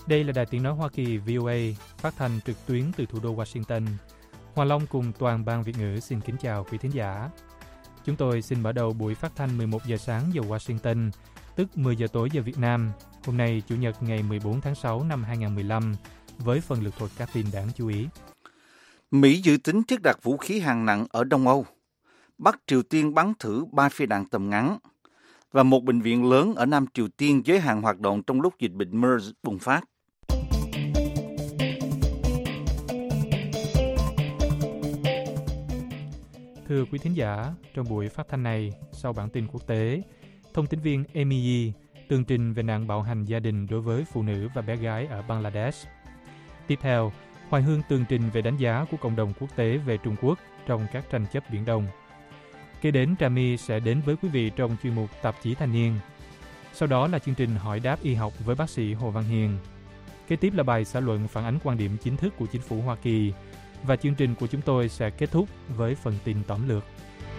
Đây là Đài Tiếng nói Hoa Kỳ VOA, phát thanh trực tuyến từ thủ đô Washington. Hoàng Long cùng toàn ban Việt ngữ xin kính chào quý thính giả. Chúng tôi xin mở đầu buổi phát thanh 11 giờ sáng giờ Washington, tức 10 giờ tối giờ Việt Nam, hôm nay Chủ nhật ngày 14 tháng 6 năm 2015, với phần lược thuật các tin đáng chú ý. Mỹ dự tính thiết đặt vũ khí hạng nặng ở Đông Âu. Bắc Triều Tiên bắn thử 3 phi đạn tầm ngắn. Và một bệnh viện lớn ở Nam Triều Tiên giới hạn hoạt động trong lúc dịch bệnh MERS bùng phát. Thưa quý thính giả, trong buổi phát thanh này, sau bản tin quốc tế, thông tín viên Amy Yee tường trình về nạn bạo hành gia đình đối với phụ nữ và bé gái ở Bangladesh. Tiếp theo, Hoài Hương tường trình về đánh giá của cộng đồng quốc tế về Trung Quốc trong các tranh chấp Biển Đông. Kế đến, Trà My sẽ đến với quý vị trong chuyên mục Tạp chí Thanh niên. Sau đó là chương trình Hỏi đáp y học với bác sĩ Hồ Văn Hiền. Kế tiếp là bài xã luận phản ánh quan điểm chính thức của chính phủ Hoa Kỳ. Và chương trình của chúng tôi sẽ kết thúc với phần tin tóm lược.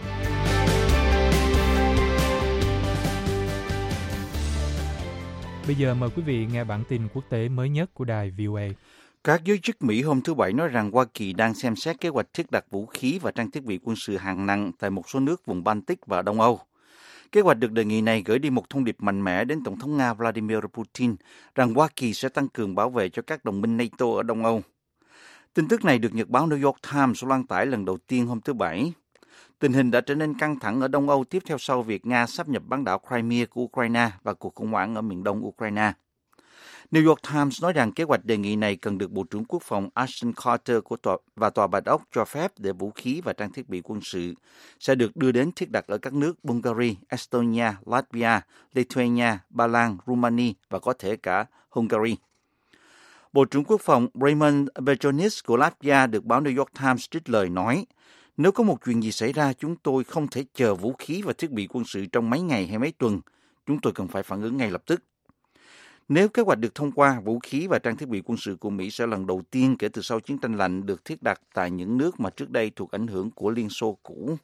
Bây giờ mời quý vị nghe bản tin quốc tế mới nhất của đài VOA. Các giới chức Mỹ hôm thứ Bảy nói rằng Hoa Kỳ đang xem xét kế hoạch thiết đặt vũ khí và trang thiết bị quân sự hạng nặng tại một số nước vùng Baltic và Đông Âu. Kế hoạch được đề nghị này gửi đi một thông điệp mạnh mẽ đến Tổng thống Nga Vladimir Putin rằng Hoa Kỳ sẽ tăng cường bảo vệ cho các đồng minh NATO ở Đông Âu. Tin tức này được nhật báo New York Times loan tải lần đầu tiên hôm thứ Bảy. Tình hình đã trở nên căng thẳng ở Đông Âu tiếp theo sau việc Nga sáp nhập bán đảo Crimea của Ukraine và cuộc khủng hoảng ở miền đông Ukraine. New York Times nói rằng kế hoạch đề nghị này cần được Bộ trưởng Quốc phòng Ashton Carter và Tòa Bạch Ốc cho phép để vũ khí và trang thiết bị quân sự sẽ được đưa đến thiết đặt ở các nước Bulgaria, Estonia, Latvia, Lithuania, Ba Lan, Romania và có thể cả Hungary. Bộ trưởng Quốc phòng Raymond Berjonis của Latvia được báo New York Times trích lời nói, nếu có một chuyện gì xảy ra, chúng tôi không thể chờ vũ khí và thiết bị quân sự trong mấy ngày hay mấy tuần. Chúng tôi cần phải phản ứng ngay lập tức. Nếu kế hoạch được thông qua, vũ khí và trang thiết bị quân sự của Mỹ sẽ lần đầu tiên kể từ sau chiến tranh lạnh được thiết đặt tại những nước mà trước đây thuộc ảnh hưởng của Liên Xô cũ.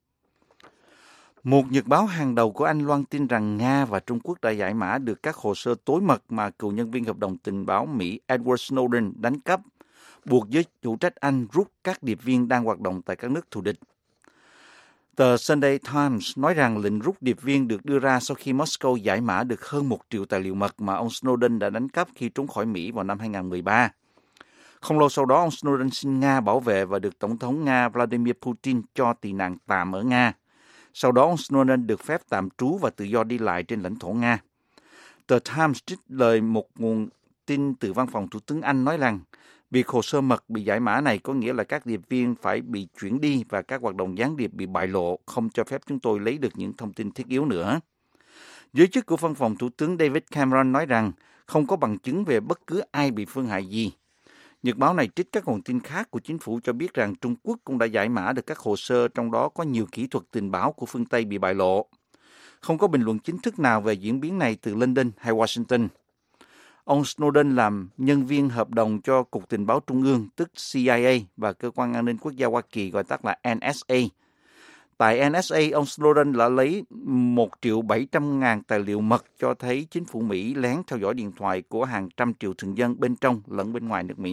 Một nhật báo hàng đầu của Anh loan tin rằng Nga và Trung Quốc đã giải mã được các hồ sơ tối mật mà cựu nhân viên hợp đồng tình báo Mỹ Edward Snowden đánh cắp, buộc giới chủ trách Anh rút các điệp viên đang hoạt động tại các nước thù địch. Tờ Sunday Times nói rằng lệnh rút điệp viên được đưa ra sau khi Moscow giải mã được hơn 1 triệu tài liệu mật mà ông Snowden đã đánh cắp khi trốn khỏi Mỹ vào năm 2013. Không lâu sau đó, ông Snowden xin Nga bảo vệ và được Tổng thống Nga Vladimir Putin cho tị nạn tạm ở Nga. Sau đó, ông Snowden được phép tạm trú và tự do đi lại trên lãnh thổ Nga. Tờ Times trích lời một nguồn tin từ văn phòng Thủ tướng Anh nói rằng việc hồ sơ mật bị giải mã này có nghĩa là các điệp viên phải bị chuyển đi và các hoạt động gián điệp bị bại lộ, không cho phép chúng tôi lấy được những thông tin thiết yếu nữa. Giới chức của văn phòng Thủ tướng David Cameron nói rằng không có bằng chứng về bất cứ ai bị phương hại gì. Nhật báo này trích các nguồn tin khác của chính phủ cho biết rằng Trung Quốc cũng đã giải mã được các hồ sơ, trong đó có nhiều kỹ thuật tình báo của phương Tây bị bại lộ. Không có bình luận chính thức nào về diễn biến này từ London hay Washington. Ông Snowden làm nhân viên hợp đồng cho Cục Tình báo Trung ương, tức CIA, và Cơ quan An ninh Quốc gia Hoa Kỳ, gọi tắt là NSA. Tại NSA, ông Snowden đã lấy 1.700.000 tài liệu mật cho thấy chính phủ Mỹ lén theo dõi điện thoại của hàng trăm triệu thường dân bên trong lẫn bên ngoài nước Mỹ.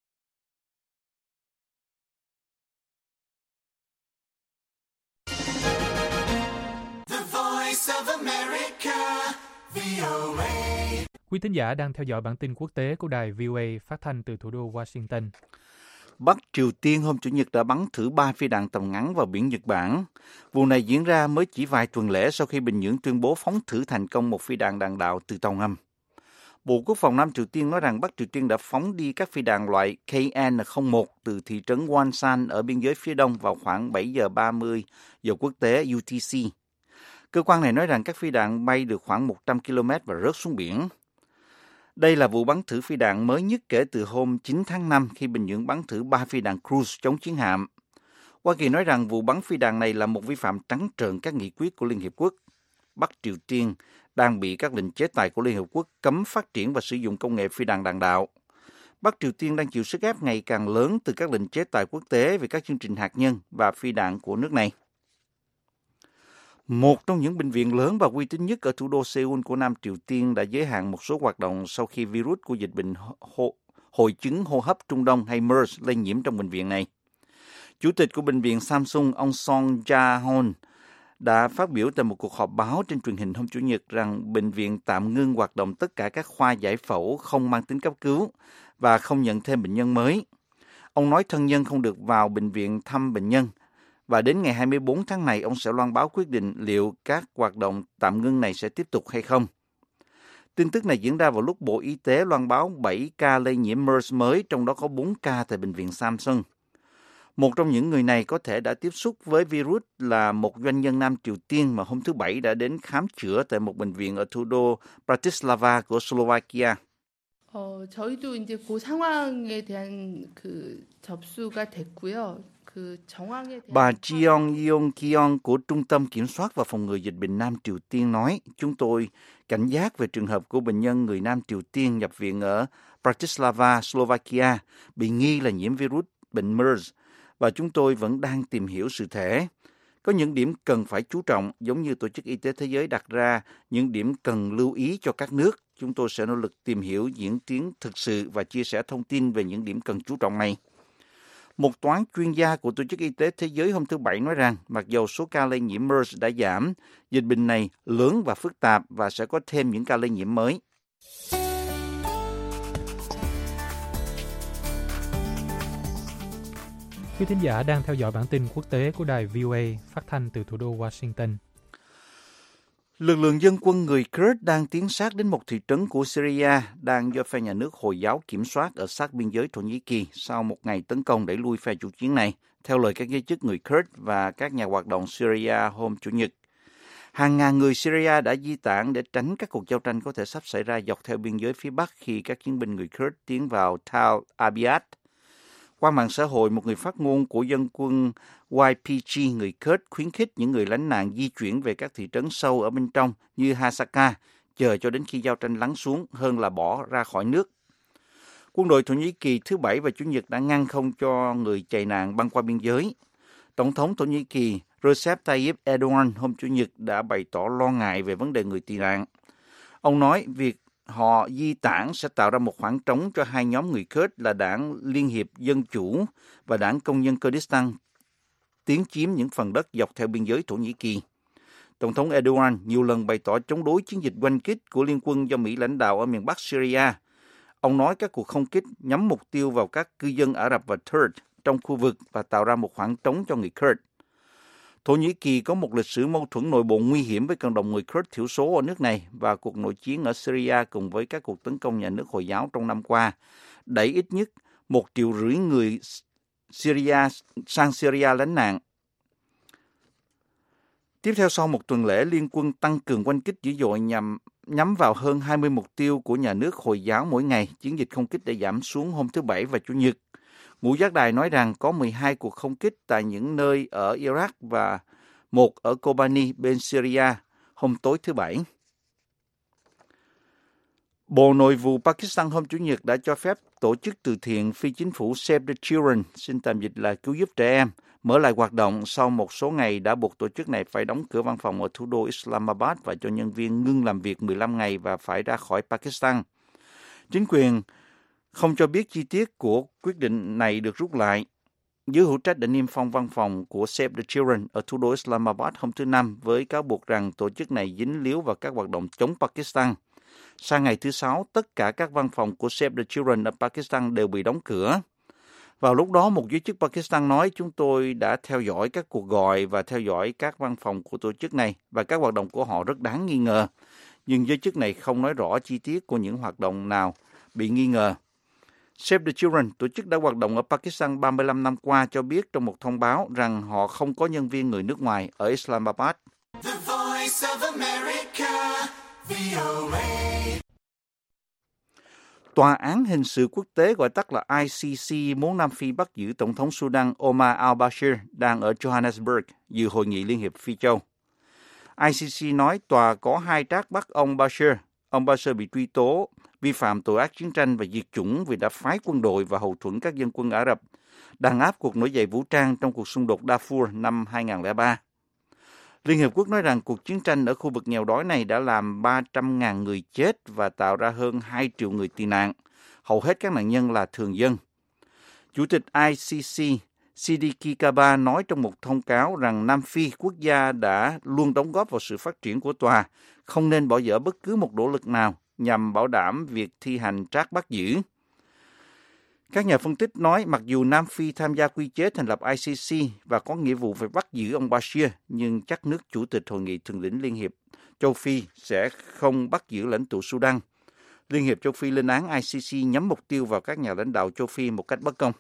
The Voice of America, VOA. Quý thính giả đang theo dõi bản tin quốc tế của đài VOA phát thanh từ thủ đô Washington. Bắc Triều Tiên hôm Chủ nhật đã bắn thử 3 phi đạn tầm ngắn vào biển Nhật Bản. Vụ này diễn ra mới chỉ vài tuần lễ sau khi Bình Nhưỡng tuyên bố phóng thử thành công một phi đạn đạn đạo từ tàu ngầm. Bộ Quốc phòng Nam Triều Tiên nói rằng Bắc Triều Tiên đã phóng đi các phi đạn loại KN-01 từ thị trấn Wonsan ở biên giới phía đông vào khoảng 7 giờ 30 giờ quốc tế UTC. Cơ quan này nói rằng các phi đạn bay được khoảng 100 km và rớt xuống biển. Đây là vụ bắn thử phi đạn mới nhất kể từ hôm 9 tháng 5 khi Bình Nhưỡng bắn thử 3 phi đạn cruise chống chiến hạm. Hoa Kỳ nói rằng vụ bắn phi đạn này là một vi phạm trắng trợn các nghị quyết của Liên Hiệp Quốc. Bắc Triều Tiên đang bị các lệnh chế tài của Liên Hiệp Quốc cấm phát triển và sử dụng công nghệ phi đạn đạn đạo. Bắc Triều Tiên đang chịu sức ép ngày càng lớn từ các lệnh chế tài quốc tế về các chương trình hạt nhân và phi đạn của nước này. Một trong những bệnh viện lớn và uy tín nhất ở thủ đô Seoul của Nam Triều Tiên đã giới hạn một số hoạt động sau khi virus của dịch bệnh hội chứng hô hấp Trung Đông hay MERS lây nhiễm trong bệnh viện này. Chủ tịch của bệnh viện Samsung, ông Song Ja-hoon, đã phát biểu tại một cuộc họp báo trên truyền hình hôm Chủ nhật rằng bệnh viện tạm ngưng hoạt động tất cả các khoa giải phẫu không mang tính cấp cứu và không nhận thêm bệnh nhân mới. Ông nói thân nhân không được vào bệnh viện thăm bệnh nhân, và đến ngày 24 tháng này ông sẽ loan báo quyết định liệu các hoạt động tạm ngưng này sẽ tiếp tục hay không. Tin tức này diễn ra vào lúc Bộ Y tế loan báo 7 ca lây nhiễm MERS mới, trong đó có 4 ca tại bệnh viện Samsung. Một trong những người này có thể đã tiếp xúc với virus là một doanh nhân Nam Triều Tiên mà hôm thứ Bảy đã đến khám chữa tại một bệnh viện ở thủ đô Bratislava của Slovakia. 저희도 이제 그 상황에 대한 그 접수가 됐고요. Bà Jeong Yeong-kyung của Trung tâm Kiểm soát và Phòng ngừa Dịch bệnh Nam Triều Tiên nói, chúng tôi cảnh giác về trường hợp của bệnh nhân người Nam Triều Tiên nhập viện ở Bratislava, Slovakia, bị nghi là nhiễm virus bệnh MERS, và chúng tôi vẫn đang tìm hiểu sự thể. Có những điểm cần phải chú trọng, giống như Tổ chức Y tế Thế giới đặt ra những điểm cần lưu ý cho các nước. Chúng tôi sẽ nỗ lực tìm hiểu diễn tiến thực sự và chia sẻ thông tin về những điểm cần chú trọng này. Một toán chuyên gia của Tổ chức Y tế Thế giới hôm thứ Bảy nói rằng, mặc dầu số ca lây nhiễm MERS đã giảm, dịch bệnh này lớn và phức tạp và sẽ có thêm những ca lây nhiễm mới. Quý thính giả đang theo dõi bản tin quốc tế của đài VOA phát thanh từ thủ đô Washington. Lực lượng dân quân người Kurd đang tiến sát đến một thị trấn của Syria đang do phe nhà nước Hồi giáo kiểm soát ở sát biên giới Thổ Nhĩ Kỳ sau một ngày tấn công đẩy lui phe chủ chiến này, theo lời các giới chức người Kurd và các nhà hoạt động Syria hôm Chủ nhật. Hàng ngàn người Syria đã di tản để tránh các cuộc giao tranh có thể sắp xảy ra dọc theo biên giới phía Bắc khi các chiến binh người Kurd tiến vào Tal Abyad. Qua mạng xã hội, một người phát ngôn của dân quân YPG người Kurd khuyến khích những người lánh nạn di chuyển về các thị trấn sâu ở bên trong như Hasaka, chờ cho đến khi giao tranh lắng xuống hơn là bỏ ra khỏi nước. Quân đội Thổ Nhĩ Kỳ thứ Bảy và Chủ nhật đã ngăn không cho người chạy nạn băng qua biên giới. Tổng thống Thổ Nhĩ Kỳ Recep Tayyip Erdogan hôm Chủ nhật đã bày tỏ lo ngại về vấn đề người tị nạn. Ông nói việc họ di tản sẽ tạo ra một khoảng trống cho hai nhóm người Kurd là Đảng Liên hiệp Dân chủ và Đảng Công nhân Kurdistan tiến chiếm những phần đất dọc theo biên giới Thổ Nhĩ Kỳ. Tổng thống Erdogan nhiều lần bày tỏ chống đối chiến dịch oanh kích của liên quân do Mỹ lãnh đạo ở miền Bắc Syria. Ông nói các cuộc không kích nhắm mục tiêu vào các cư dân Ả Rập và Kurd trong khu vực và tạo ra một khoảng trống cho người Kurd. Thổ Nhĩ Kỳ có một lịch sử mâu thuẫn nội bộ nguy hiểm với cộng đồng người Kurd thiểu số ở nước này, và cuộc nội chiến ở Syria cùng với các cuộc tấn công nhà nước Hồi giáo trong năm qua đẩy ít nhất 1,5 triệu người Syria sang Syria lánh nạn. Tiếp theo, sau một tuần lễ liên quân tăng cường oanh kích dữ dội nhắm vào hơn 20 mục tiêu của nhà nước Hồi giáo mỗi ngày, chiến dịch không kích đã giảm xuống hôm thứ Bảy và Chủ nhật. Ngũ giác đài nói rằng có 12 cuộc không kích tại những nơi ở Iraq và một ở Kobani bên Syria hôm tối thứ Bảy. Bộ Nội vụ Pakistan hôm Chủ nhật đã cho phép tổ chức từ thiện phi chính phủ Save the Children, xin tạm dịch là cứu giúp trẻ em, mở lại hoạt động sau một số ngày đã buộc tổ chức này phải đóng cửa văn phòng ở thủ đô Islamabad và cho nhân viên ngưng làm việc 15 ngày và phải ra khỏi Pakistan. Chính quyền không cho biết chi tiết của quyết định này được rút lại. Giới hữu trách đã niêm phong văn phòng của Save the Children ở thủ đô Islamabad hôm thứ Năm với cáo buộc rằng tổ chức này dính líu vào các hoạt động chống Pakistan. Sang ngày thứ Sáu, tất cả các văn phòng của Save the Children ở Pakistan đều bị đóng cửa. Vào lúc đó, một giới chức Pakistan nói, chúng tôi đã theo dõi các cuộc gọi và theo dõi các văn phòng của tổ chức này và các hoạt động của họ rất đáng nghi ngờ. Nhưng giới chức này không nói rõ chi tiết của những hoạt động nào bị nghi ngờ. Save the Children, tổ chức đã hoạt động ở Pakistan 35 năm qua, cho biết trong một thông báo rằng họ không có nhân viên người nước ngoài ở Islamabad. The Voice of America, VOA. Tòa án hình sự quốc tế gọi tắt là ICC muốn Nam Phi bắt giữ Tổng thống Sudan Omar al-Bashir đang ở Johannesburg dự hội nghị Liên hiệp Phi Châu. ICC nói tòa có 2 trác bắt ông Bashir. Ông Bashir bị truy tố vi phạm tội ác chiến tranh và diệt chủng vì đã phái quân đội và hậu thuẫn các dân quân Ả Rập đàn áp cuộc nổi dậy vũ trang trong cuộc xung đột Darfur năm 2003. Liên Hiệp Quốc nói rằng cuộc chiến tranh ở khu vực nghèo đói này đã làm 300.000 người chết và tạo ra hơn 2 triệu người tị nạn. Hầu hết các nạn nhân là thường dân. Chủ tịch ICC Sidiki Kaba nói trong một thông cáo rằng Nam Phi, quốc gia đã luôn đóng góp vào sự phát triển của tòa, không nên bỏ dở bất cứ một nỗ lực nào nhằm bảo đảm việc thi hành trác bắt giữ. Các nhà phân tích nói mặc dù Nam Phi tham gia quy chế thành lập ICC và có nghĩa vụ phải bắt giữ ông Bashir, nhưng chắc nước chủ tịch Hội nghị Thượng đỉnh Liên hiệp châu Phi sẽ không bắt giữ lãnh tụ Sudan. Liên hiệp châu Phi lên án ICC nhắm mục tiêu vào các nhà lãnh đạo châu Phi một cách bất công.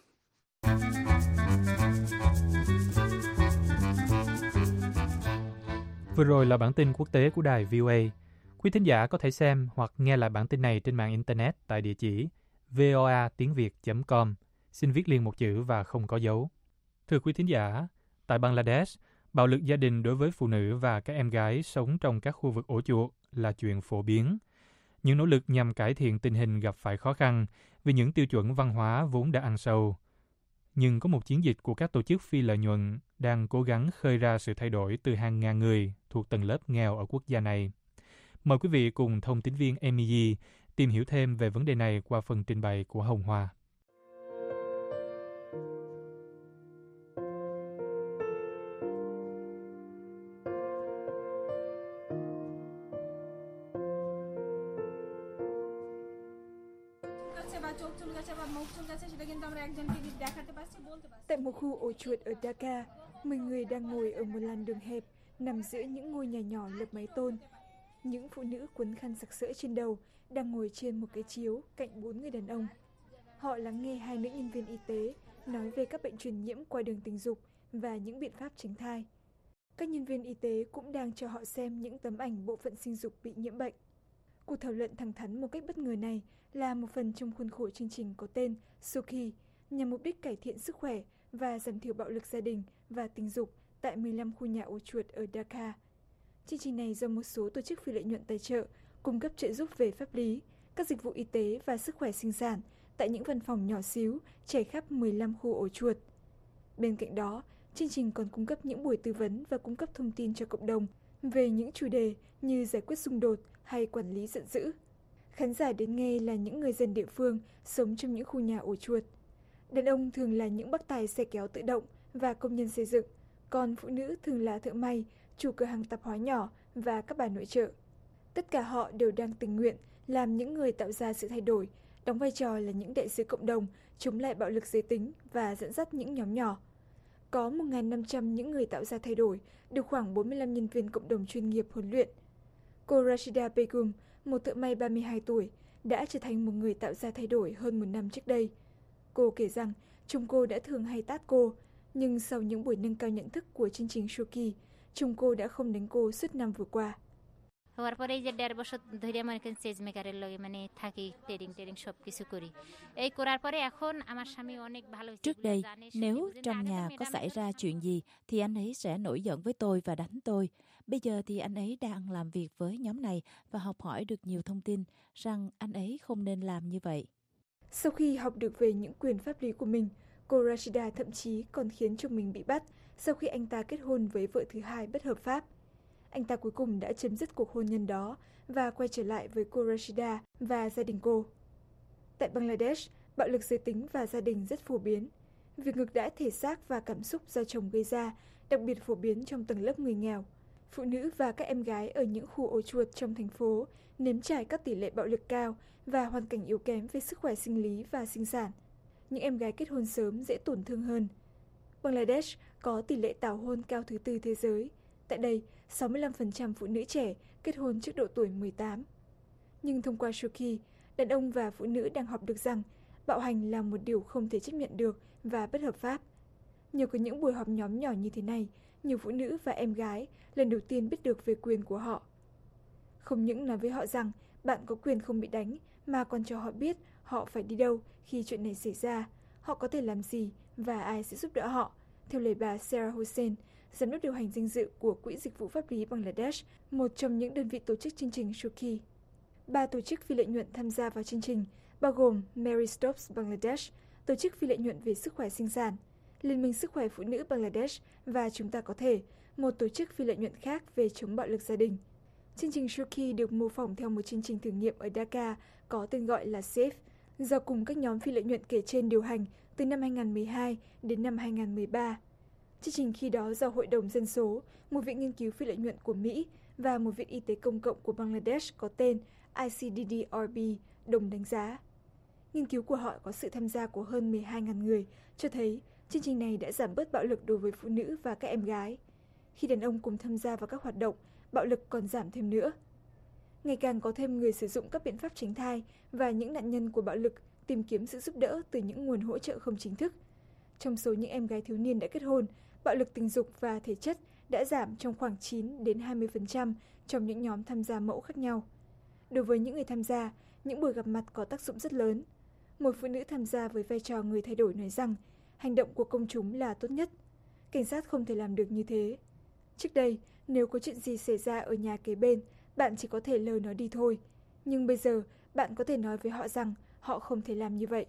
Vừa rồi là bản tin quốc tế của đài VOA. Quý thính giả có thể xem hoặc nghe lại bản tin này trên mạng Internet tại địa chỉ voatiengviet.com. Xin viết liền một chữ và không có dấu. Thưa quý thính giả, tại Bangladesh, bạo lực gia đình đối với phụ nữ và các em gái sống trong các khu vực ổ chuột là chuyện phổ biến. Những nỗ lực nhằm cải thiện tình hình gặp phải khó khăn vì những tiêu chuẩn văn hóa vốn đã ăn sâu. Nhưng có một chiến dịch của các tổ chức phi lợi nhuận đang cố gắng khơi ra sự thay đổi từ hàng ngàn người thuộc tầng lớp nghèo ở quốc gia này. Mời quý vị cùng thông tín viên Emily tìm hiểu thêm về vấn đề này qua phần trình bày của Hồng Hoa. Tại một khu ổ chuột ở Dhaka, 10 người đang ngồi ở một làn đường hẹp nằm giữa những ngôi nhà nhỏ lợp mái tôn. Những phụ nữ quấn khăn sặc sỡ trên đầu đang ngồi trên một cái chiếu cạnh 4 người đàn ông. Họ lắng nghe 2 nữ nhân viên y tế nói về các bệnh truyền nhiễm qua đường tình dục và những biện pháp tránh thai. Các nhân viên y tế cũng đang cho họ xem những tấm ảnh bộ phận sinh dục bị nhiễm bệnh. Cuộc thảo luận thẳng thắn một cách bất ngờ này là một phần trong khuôn khổ chương trình có tên Suki, nhằm mục đích cải thiện sức khỏe và giảm thiểu bạo lực gia đình và tình dục tại 15 khu nhà ổ chuột ở Dhaka. Chương trình này do một số tổ chức phi lợi nhuận tài trợ, cung cấp trợ giúp về pháp lý, các dịch vụ y tế và sức khỏe sinh sản tại những văn phòng nhỏ xíu trải khắp 15 khu ổ chuột. Bên cạnh đó, chương trình còn cung cấp những buổi tư vấn và cung cấp thông tin cho cộng đồng về những chủ đề như giải quyết xung đột hay quản lý giận dữ. Khán giả đến nghe là những người dân địa phương sống trong những khu nhà ổ chuột. Đàn ông thường là những bác tài xe kéo tự động và công nhân xây dựng, còn phụ nữ thường là thợ may, chủ cửa hàng tạp hóa nhỏ và các bà nội trợ. Tất cả họ đều đang tình nguyện làm những người tạo ra sự thay đổi, đóng vai trò là những đại sứ cộng đồng chống lại bạo lực giới tính và dẫn dắt những nhóm nhỏ. Có 1.500 những người tạo ra thay đổi, được khoảng 45 nhân viên cộng đồng chuyên nghiệp huấn luyện. Cô Rashida Begum, một thợ may 32 tuổi, đã trở thành một người tạo ra thay đổi hơn 1 năm trước đây. Cô kể rằng chồng cô đã thường hay tát cô, nhưng sau những buổi nâng cao nhận thức của chương trình Shoki, chồng cô đã không đánh cô suốt năm vừa qua. Trước đây, nếu trong nhà có xảy ra chuyện gì thì anh ấy sẽ nổi giận với tôi và đánh tôi. Bây giờ thì anh ấy đang làm việc với nhóm này và học hỏi được nhiều thông tin rằng anh ấy không nên làm như vậy. Sau khi học được về những quyền pháp lý của mình, cô Rashida thậm chí còn khiến chồng mình bị bắt sau khi anh ta kết hôn với vợ thứ hai bất hợp pháp. Anh ta cuối cùng đã chấm dứt cuộc hôn nhân đó và quay trở lại với cô Rashida và gia đình cô. Tại Bangladesh, bạo lực giới tính và gia đình rất phổ biến. Việc ngược đãi thể xác và cảm xúc do chồng gây ra đặc biệt phổ biến trong tầng lớp người nghèo. Phụ nữ và các em gái ở những khu ổ chuột trong thành phố nếm trải các tỷ lệ bạo lực cao và hoàn cảnh yếu kém về sức khỏe sinh lý và sinh sản. Những em gái kết hôn sớm dễ tổn thương hơn. Bangladesh có tỷ lệ tảo hôn cao thứ 4 thế giới. Tại đây, 65% phụ nữ trẻ kết hôn trước độ tuổi 18. Nhưng thông qua Shoki, đàn ông và phụ nữ đang học được rằng bạo hành là một điều không thể chấp nhận được và bất hợp pháp. Nhờ có những buổi họp nhóm nhỏ như thế này, nhiều phụ nữ và em gái lần đầu tiên biết được về quyền của họ. Không những nói với họ rằng bạn có quyền không bị đánh, mà còn cho họ biết họ phải đi đâu khi chuyện này xảy ra, họ có thể làm gì và ai sẽ giúp đỡ họ, theo lời bà Sarah Hossain, giám đốc điều hành danh dự của Quỹ Dịch vụ Pháp lý Bangladesh, một trong những đơn vị tổ chức chương trình Shoki. 3 tổ chức phi lợi nhuận tham gia vào chương trình, bao gồm Mary Stopes Bangladesh, tổ chức phi lợi nhuận về sức khỏe sinh sản, Liên minh Sức khỏe Phụ nữ Bangladesh và Chúng ta có thể, một tổ chức phi lợi nhuận khác về chống bạo lực gia đình. Chương trình Shruti được mô phỏng theo một chương trình thử nghiệm ở Dhaka có tên gọi là SAFE, do cùng các nhóm phi lợi nhuận kể trên điều hành từ năm 2012 đến năm 2013. Chương trình khi đó do Hội đồng Dân số, một viện nghiên cứu phi lợi nhuận của Mỹ và một viện y tế công cộng của Bangladesh có tên ICDDRB đồng đánh giá. Nghiên cứu của họ có sự tham gia của hơn 12.000 người, cho thấy chương trình này đã giảm bớt bạo lực đối với phụ nữ và các em gái. Khi đàn ông cùng tham gia vào các hoạt động, bạo lực còn giảm thêm nữa. Ngày càng có thêm người sử dụng các biện pháp tránh thai và những nạn nhân của bạo lực tìm kiếm sự giúp đỡ từ những nguồn hỗ trợ không chính thức. Trong số những em gái thiếu niên đã kết hôn, bạo lực tình dục và thể chất đã giảm trong khoảng 9 đến 20% trong những nhóm tham gia mẫu khác nhau. Đối với những người tham gia, những buổi gặp mặt có tác dụng rất lớn. Một phụ nữ tham gia với vai trò người thay đổi nói rằng hành động của công chúng là tốt nhất. Cảnh sát không thể làm được như thế. Trước đây, nếu có chuyện gì xảy ra ở nhà kế bên, bạn chỉ có thể lờ nó đi thôi. Nhưng bây giờ, bạn có thể nói với họ rằng họ không thể làm như vậy.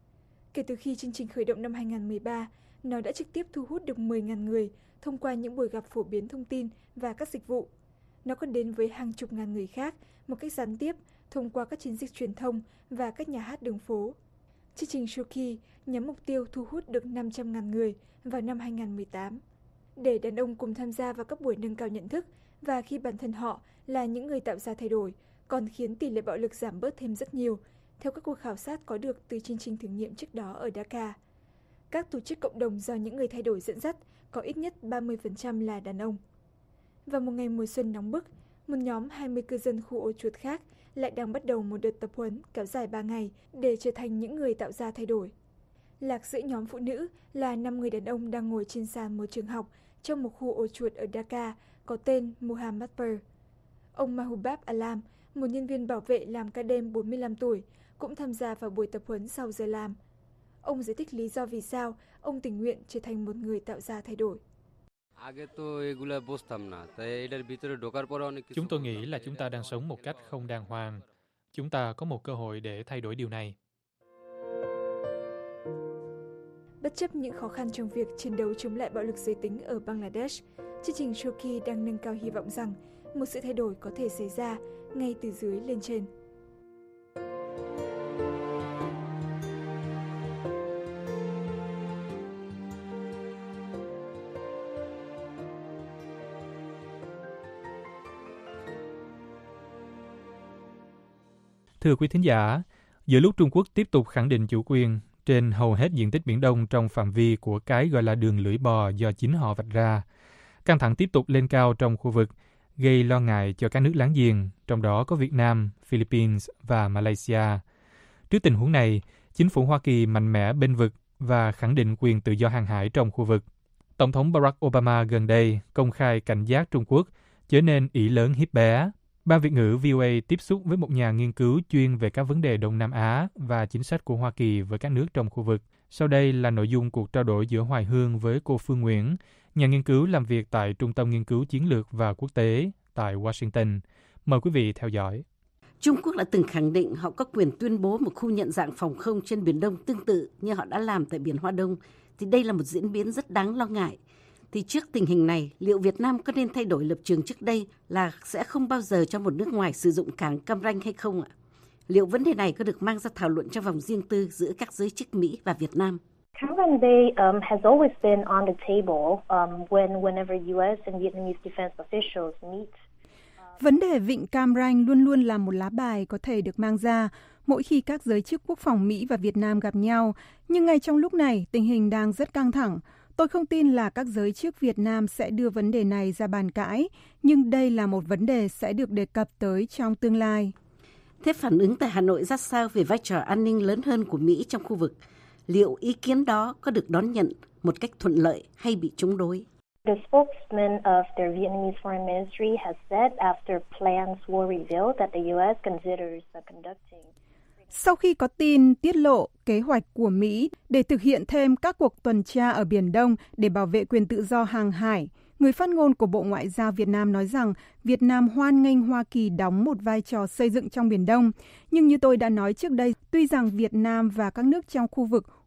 Kể từ khi chương trình khởi động năm 2013, nó đã trực tiếp thu hút được 10.000 người thông qua những buổi gặp phổ biến thông tin và các dịch vụ. Nó còn đến với hàng chục ngàn người khác một cách gián tiếp thông qua các chiến dịch truyền thông và các nhà hát đường phố. Chương trình Shruti nhắm mục tiêu thu hút được 500.000 người vào năm 2018. Để đàn ông cùng tham gia vào các buổi nâng cao nhận thức và khi bản thân họ là những người tạo ra thay đổi, còn khiến tỷ lệ bạo lực giảm bớt thêm rất nhiều, theo các cuộc khảo sát có được từ chương trình thử nghiệm trước đó ở Dhaka. Các tổ chức cộng đồng do những người thay đổi dẫn dắt có ít nhất 30% là đàn ông. Vào một ngày mùa xuân nóng bức, một nhóm 20 cư dân khu Ô Chuột khác lại đang bắt đầu một đợt tập huấn kéo dài 3 ngày để trở thành những người tạo ra thay đổi. Lạc giữa nhóm phụ nữ là 5 người đàn ông đang ngồi trên sàn một trường học trong một khu Ô Chuột ở Dhaka có tên Muhammadpur. Ông Mahbub Alam, một nhân viên bảo vệ làm ca đêm 45 tuổi, cũng tham gia vào buổi tập huấn sau giờ làm. Ông giải thích lý do vì sao ông tình nguyện trở thành một người tạo ra thay đổi. Chúng tôi nghĩ là chúng ta đang sống một cách không đàng hoàng. Chúng ta có một cơ hội để thay đổi điều này. Bất chấp những khó khăn trong việc chiến đấu chống lại bạo lực giới tính ở Bangladesh, chương trình Shruti đang nâng cao hy vọng rằng một sự thay đổi có thể xảy ra ngay từ dưới lên trên. Thưa quý thính giả, giữa lúc Trung Quốc tiếp tục khẳng định chủ quyền trên hầu hết diện tích Biển Đông trong phạm vi của cái gọi là đường lưỡi bò do chính họ vạch ra, căng thẳng tiếp tục lên cao trong khu vực, gây lo ngại cho các nước láng giềng, trong đó có Việt Nam, Philippines và Malaysia. Trước tình huống này, chính phủ Hoa Kỳ mạnh mẽ bênh vực và khẳng định quyền tự do hàng hải trong khu vực. Tổng thống Barack Obama gần đây công khai cảnh giác Trung Quốc trở nên ỷ lớn hiếp bé. Ban Việt ngữ VOA tiếp xúc với một nhà nghiên cứu chuyên về các vấn đề Đông Nam Á và chính sách của Hoa Kỳ với các nước trong khu vực. Sau đây là nội dung cuộc trao đổi giữa Hoài Hương với cô Phương Nguyễn, nhà nghiên cứu làm việc tại Trung tâm Nghiên cứu Chiến lược và Quốc tế tại Washington. Mời quý vị theo dõi. Trung Quốc đã từng khẳng định họ có quyền tuyên bố một khu nhận dạng phòng không trên Biển Đông tương tự như họ đã làm tại Biển Hoa Đông, thì đây là một diễn biến rất đáng lo ngại. Thì trước tình hình này, liệu Việt Nam có nên thay đổi lập trường trước đây là sẽ không bao giờ cho một nước ngoài sử dụng cảng Cam Ranh hay không ạ? Liệu vấn đề này có được mang ra thảo luận trong vòng riêng tư giữa các giới chức Mỹ và Việt Nam? Cam Ranh Bay has always been on the table whenever U.S. and Vietnamese defense officials meet. Vấn đề vịnh Cam Ranh luôn luôn là một lá bài có thể được mang ra mỗi khi các giới chức quốc phòng Mỹ và Việt Nam gặp nhau. Nhưng ngay trong lúc này, tình hình đang rất căng thẳng. Tôi không tin là các giới chức Việt Nam sẽ đưa vấn đề này ra bàn cãi, nhưng đây là một vấn đề sẽ được đề cập tới trong tương lai. Thế phản ứng tại Hà Nội ra sao về vai trò an ninh lớn hơn của Mỹ trong khu vực? Liệu ý kiến đó có được đón nhận một cách thuận lợi hay bị chống đối? The spokesman of the Vietnamese Foreign Ministry has said after plans were revealed that the U.S. considers conducting. Sau khi có tin tiết lộ kế hoạch của Mỹ để thực hiện thêm các cuộc tuần tra ở Biển Đông để bảo vệ quyền tự do hàng hải, người phát ngôn của Bộ Ngoại giao Việt Nam nói rằng Việt Nam hoan nghênh Hoa Kỳ đóng một vai trò xây dựng trong Biển Đông. Nhưng như tôi đã nói trước đây, tuy rằng Việt Nam và các nước trong khu vực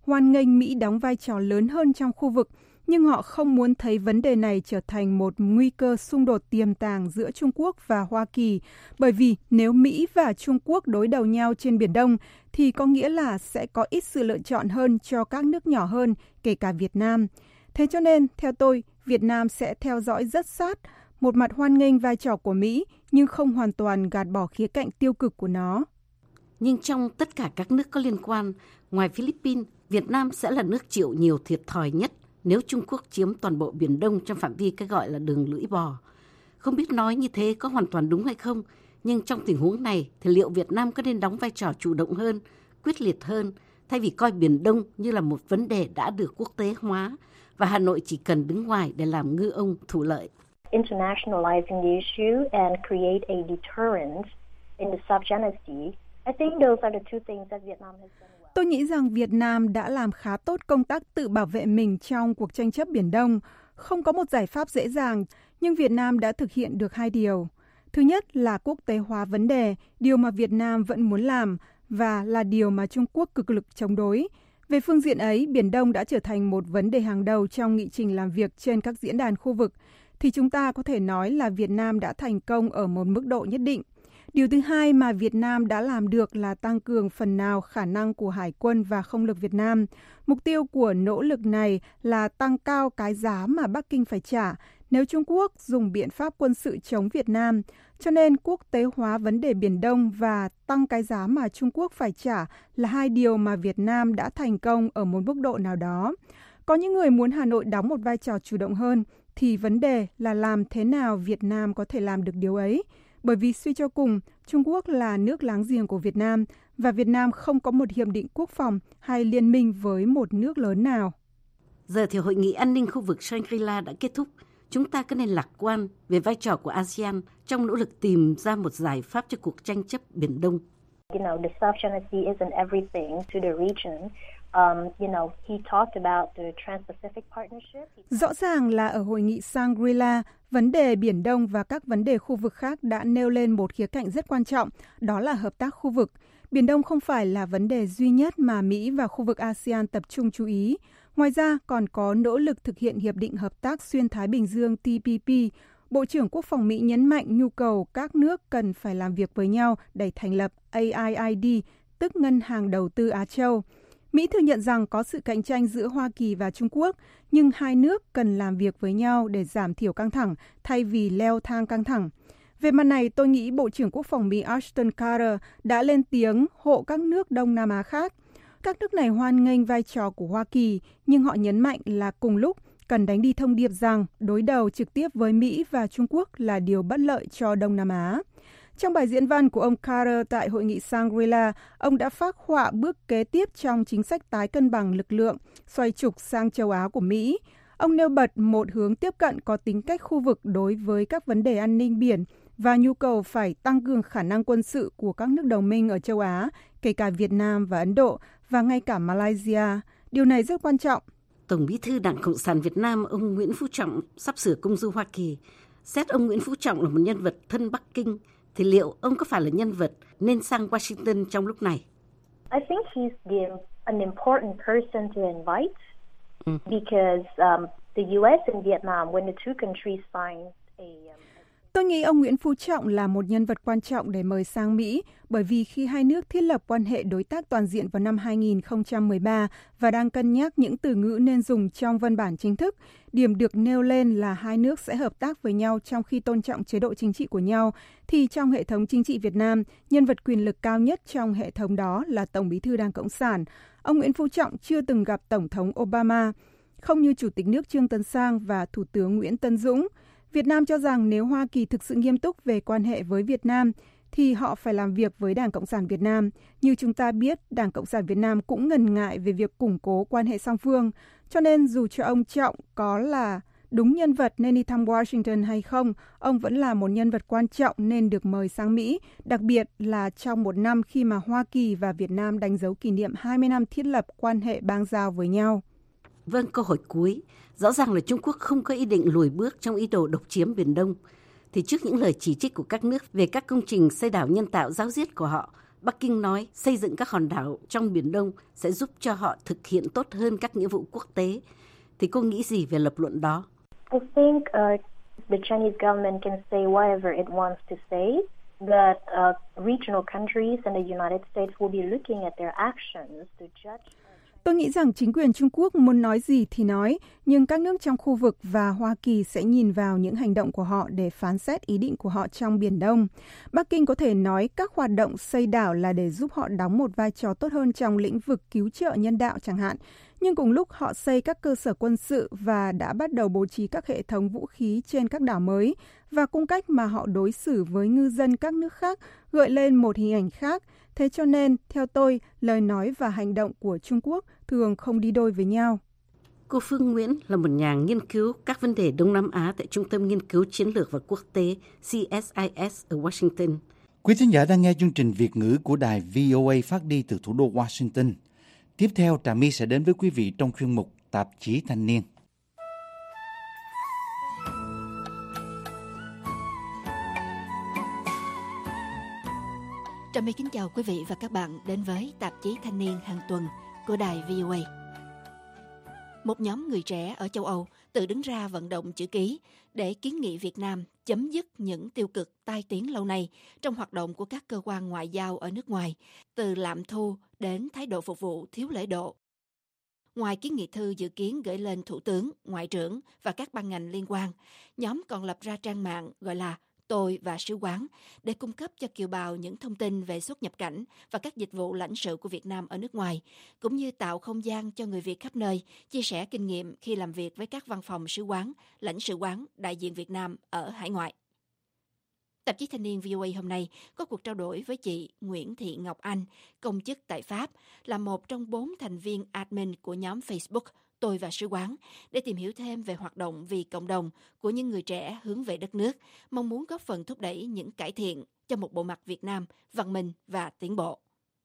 hoan nghênh Mỹ đóng vai trò lớn hơn trong khu vực, nhưng họ không muốn thấy vấn đề này trở thành một nguy cơ xung đột tiềm tàng giữa Trung Quốc và Hoa Kỳ, bởi vì nếu Mỹ và Trung Quốc đối đầu nhau trên Biển Đông thì có nghĩa là sẽ có ít sự lựa chọn hơn cho các nước nhỏ hơn, kể cả Việt Nam. Thế cho nên, theo tôi, Việt Nam sẽ theo dõi rất sát, một mặt hoan nghênh vai trò của Mỹ, nhưng không hoàn toàn gạt bỏ khía cạnh tiêu cực của nó. Nhưng trong tất cả các nước có liên quan, ngoài Philippines, Việt Nam sẽ là nước chịu nhiều thiệt thòi nhất nếu Trung Quốc chiếm toàn bộ Biển Đông trong phạm vi cái gọi là đường lưỡi bò. Không biết nói như thế có hoàn toàn đúng hay không, nhưng trong tình huống này thì liệu Việt Nam có nên đóng vai trò chủ động hơn, quyết liệt hơn, thay vì coi Biển Đông như là một vấn đề đã được quốc tế hóa và Hà Nội chỉ cần đứng ngoài để làm ngư ông thủ lợi. Internationalizing the issue and create a deterrent in the subgenesty. I think those are the two things that Vietnam has done well. Tôi nghĩ rằng Việt Nam đã làm khá tốt công tác tự bảo vệ mình trong cuộc tranh chấp Biển Đông. Không có một giải pháp dễ dàng, nhưng Việt Nam đã thực hiện được hai điều. Thứ nhất là quốc tế hóa vấn đề, điều mà Việt Nam vẫn muốn làm, và là điều mà Trung Quốc cực lực chống đối. Về phương diện ấy, Biển Đông đã trở thành một vấn đề hàng đầu trong nghị trình làm việc trên các diễn đàn khu vực, thì chúng ta có thể nói là Việt Nam đã thành công ở một mức độ nhất định. Điều thứ hai mà Việt Nam đã làm được là tăng cường phần nào khả năng của Hải quân và không lực Việt Nam. Mục tiêu của nỗ lực này là tăng cao cái giá mà Bắc Kinh phải trả nếu Trung Quốc dùng biện pháp quân sự chống Việt Nam. Cho nên quốc tế hóa vấn đề Biển Đông và tăng cái giá mà Trung Quốc phải trả là hai điều mà Việt Nam đã thành công ở một mức độ nào đó. Có những người muốn Hà Nội đóng một vai trò chủ động hơn, thì vấn đề là làm thế nào Việt Nam có thể làm được điều ấy. Bởi vì suy cho cùng, Trung Quốc là nước láng giềng của Việt Nam và Việt Nam không có một hiệp định quốc phòng hay liên minh với một nước lớn nào. Giờ thì Hội nghị an ninh khu vực Shangri-La đã kết thúc. Chúng ta có nên lạc quan về vai trò của ASEAN trong nỗ lực tìm ra một giải pháp cho cuộc tranh chấp Biển Đông. The South-China isn't everything to the region. He talked about the Trans-Pacific Partnership. Rõ ràng là ở hội nghị Shangri-La, vấn đề Biển Đông và các vấn đề khu vực khác đã nêu lên một khía cạnh rất quan trọng, đó là hợp tác khu vực. Biển Đông không phải là vấn đề duy nhất mà Mỹ và khu vực ASEAN tập trung chú ý. Ngoài ra, còn có nỗ lực thực hiện Hiệp định Hợp tác Xuyên Thái Bình Dương TPP. Bộ trưởng Quốc phòng Mỹ nhấn mạnh nhu cầu các nước cần phải làm việc với nhau để thành lập AIIB, tức Ngân hàng Đầu tư Á Châu. Mỹ thừa nhận rằng có sự cạnh tranh giữa Hoa Kỳ và Trung Quốc, nhưng hai nước cần làm việc với nhau để giảm thiểu căng thẳng thay vì leo thang căng thẳng. Về mặt này, tôi nghĩ Bộ trưởng Quốc phòng Mỹ Ashton Carter đã lên tiếng hộ các nước Đông Nam Á khác. Các nước này hoan nghênh vai trò của Hoa Kỳ, nhưng họ nhấn mạnh là cùng lúc cần đánh đi thông điệp rằng đối đầu trực tiếp với Mỹ và Trung Quốc là điều bất lợi cho Đông Nam Á. Trong bài diễn văn của ông Carter tại hội nghị Shangri-La, ông đã phác họa bước kế tiếp trong chính sách tái cân bằng lực lượng, xoay trục sang châu Á của Mỹ. Ông nêu bật một hướng tiếp cận có tính cách khu vực đối với các vấn đề an ninh biển và nhu cầu phải tăng cường khả năng quân sự của các nước đồng minh ở châu Á, kể cả Việt Nam và Ấn Độ, và ngay cả Malaysia. Điều này rất quan trọng. Tổng bí thư Đảng Cộng sản Việt Nam, ông Nguyễn Phú Trọng sắp sửa công du Hoa Kỳ. Xét ông Nguyễn Phú Trọng là một nhân vật thân Bắc Kinh, thì liệu ông có phải là nhân vật nên sang Washington trong lúc này? I think he's an important person to invite because the U.S. and Vietnam, when the two countries signed Tôi nghĩ ông Nguyễn Phú Trọng là một nhân vật quan trọng để mời sang Mỹ, bởi vì khi hai nước thiết lập quan hệ đối tác toàn diện vào năm 2013 và đang cân nhắc những từ ngữ nên dùng trong văn bản chính thức, điểm được nêu lên là hai nước sẽ hợp tác với nhau trong khi tôn trọng chế độ chính trị của nhau, thì trong hệ thống chính trị Việt Nam, nhân vật quyền lực cao nhất trong hệ thống đó là Tổng bí thư Đảng Cộng sản. Ông Nguyễn Phú Trọng chưa từng gặp Tổng thống Obama, không như Chủ tịch nước Trương Tấn Sang và Thủ tướng Nguyễn Tấn Dũng. Việt Nam cho rằng nếu Hoa Kỳ thực sự nghiêm túc về quan hệ với Việt Nam, thì họ phải làm việc với Đảng Cộng sản Việt Nam. Như chúng ta biết, Đảng Cộng sản Việt Nam cũng ngần ngại về việc củng cố quan hệ song phương. Cho nên dù cho ông Trọng có là đúng nhân vật nên đi thăm Washington hay không, ông vẫn là một nhân vật quan trọng nên được mời sang Mỹ, đặc biệt là trong một năm khi mà Hoa Kỳ và Việt Nam đánh dấu kỷ niệm 20 năm thiết lập quan hệ bang giao với nhau. Vâng, câu hỏi cuối. Rõ ràng là Trung Quốc không có ý định lùi bước trong ý đồ độc chiếm Biển Đông. Thì trước những lời chỉ trích của các nước về các công trình xây đảo nhân tạo ráo riết của họ, Bắc Kinh nói xây dựng các hòn đảo trong Biển Đông sẽ giúp cho họ thực hiện tốt hơn các nghĩa vụ quốc tế. Thì cô nghĩ gì về lập luận đó? I think the Chinese government can say whatever it wants to say, but regional countries and the United States will be looking at their actions to judge. Tôi nghĩ rằng chính quyền Trung Quốc muốn nói gì thì nói, nhưng các nước trong khu vực và Hoa Kỳ sẽ nhìn vào những hành động của họ để phán xét ý định của họ trong Biển Đông. Bắc Kinh có thể nói các hoạt động xây đảo là để giúp họ đóng một vai trò tốt hơn trong lĩnh vực cứu trợ nhân đạo chẳng hạn. Nhưng cùng lúc họ xây các cơ sở quân sự và đã bắt đầu bố trí các hệ thống vũ khí trên các đảo mới, và cung cách mà họ đối xử với ngư dân các nước khác gợi lên một hình ảnh khác. Thế cho nên, theo tôi, lời nói và hành động của Trung Quốc thường không đi đôi với nhau. Cô Phương Nguyễn là một nhà nghiên cứu các vấn đề Đông Nam Á tại Trung tâm Nghiên cứu Chiến lược và Quốc tế CSIS ở Washington. Quý thính giả đang nghe chương trình Việt ngữ của đài VOA phát đi từ thủ đô Washington. Tiếp theo, Trà My sẽ đến với quý vị trong chuyên mục Tạp chí Thanh niên. Trà My kính chào quý vị và các bạn đến với Tạp chí Thanh niên hàng tuần của đài VOA. Một nhóm người trẻ ở châu Âu tự đứng ra vận động chữ ký để kiến nghị Việt Nam chấm dứt những tiêu cực tai tiếng lâu nay trong hoạt động của các cơ quan ngoại giao ở nước ngoài, từ lạm thu đến thái độ phục vụ thiếu lễ độ. Ngoài kiến nghị thư dự kiến gửi lên Thủ tướng, Ngoại trưởng và các ban ngành liên quan, nhóm còn lập ra trang mạng gọi là Tôi và Sứ quán để cung cấp cho kiều bào những thông tin về xuất nhập cảnh và các dịch vụ lãnh sự của Việt Nam ở nước ngoài, cũng như tạo không gian cho người Việt khắp nơi chia sẻ kinh nghiệm khi làm việc với các văn phòng sứ quán, lãnh sự quán, đại diện Việt Nam ở hải ngoại. Tạp chí Thanh niên VOA hôm nay có cuộc trao đổi với chị Nguyễn Thị Ngọc Anh, công chức tại Pháp, là một trong 4 thành viên admin của nhóm Facebook Tôi và Sứ quán, để tìm hiểu thêm về hoạt động vì cộng đồng của những người trẻ hướng về đất nước, mong muốn góp phần thúc đẩy những cải thiện cho một bộ mặt Việt Nam văn minh và tiến bộ.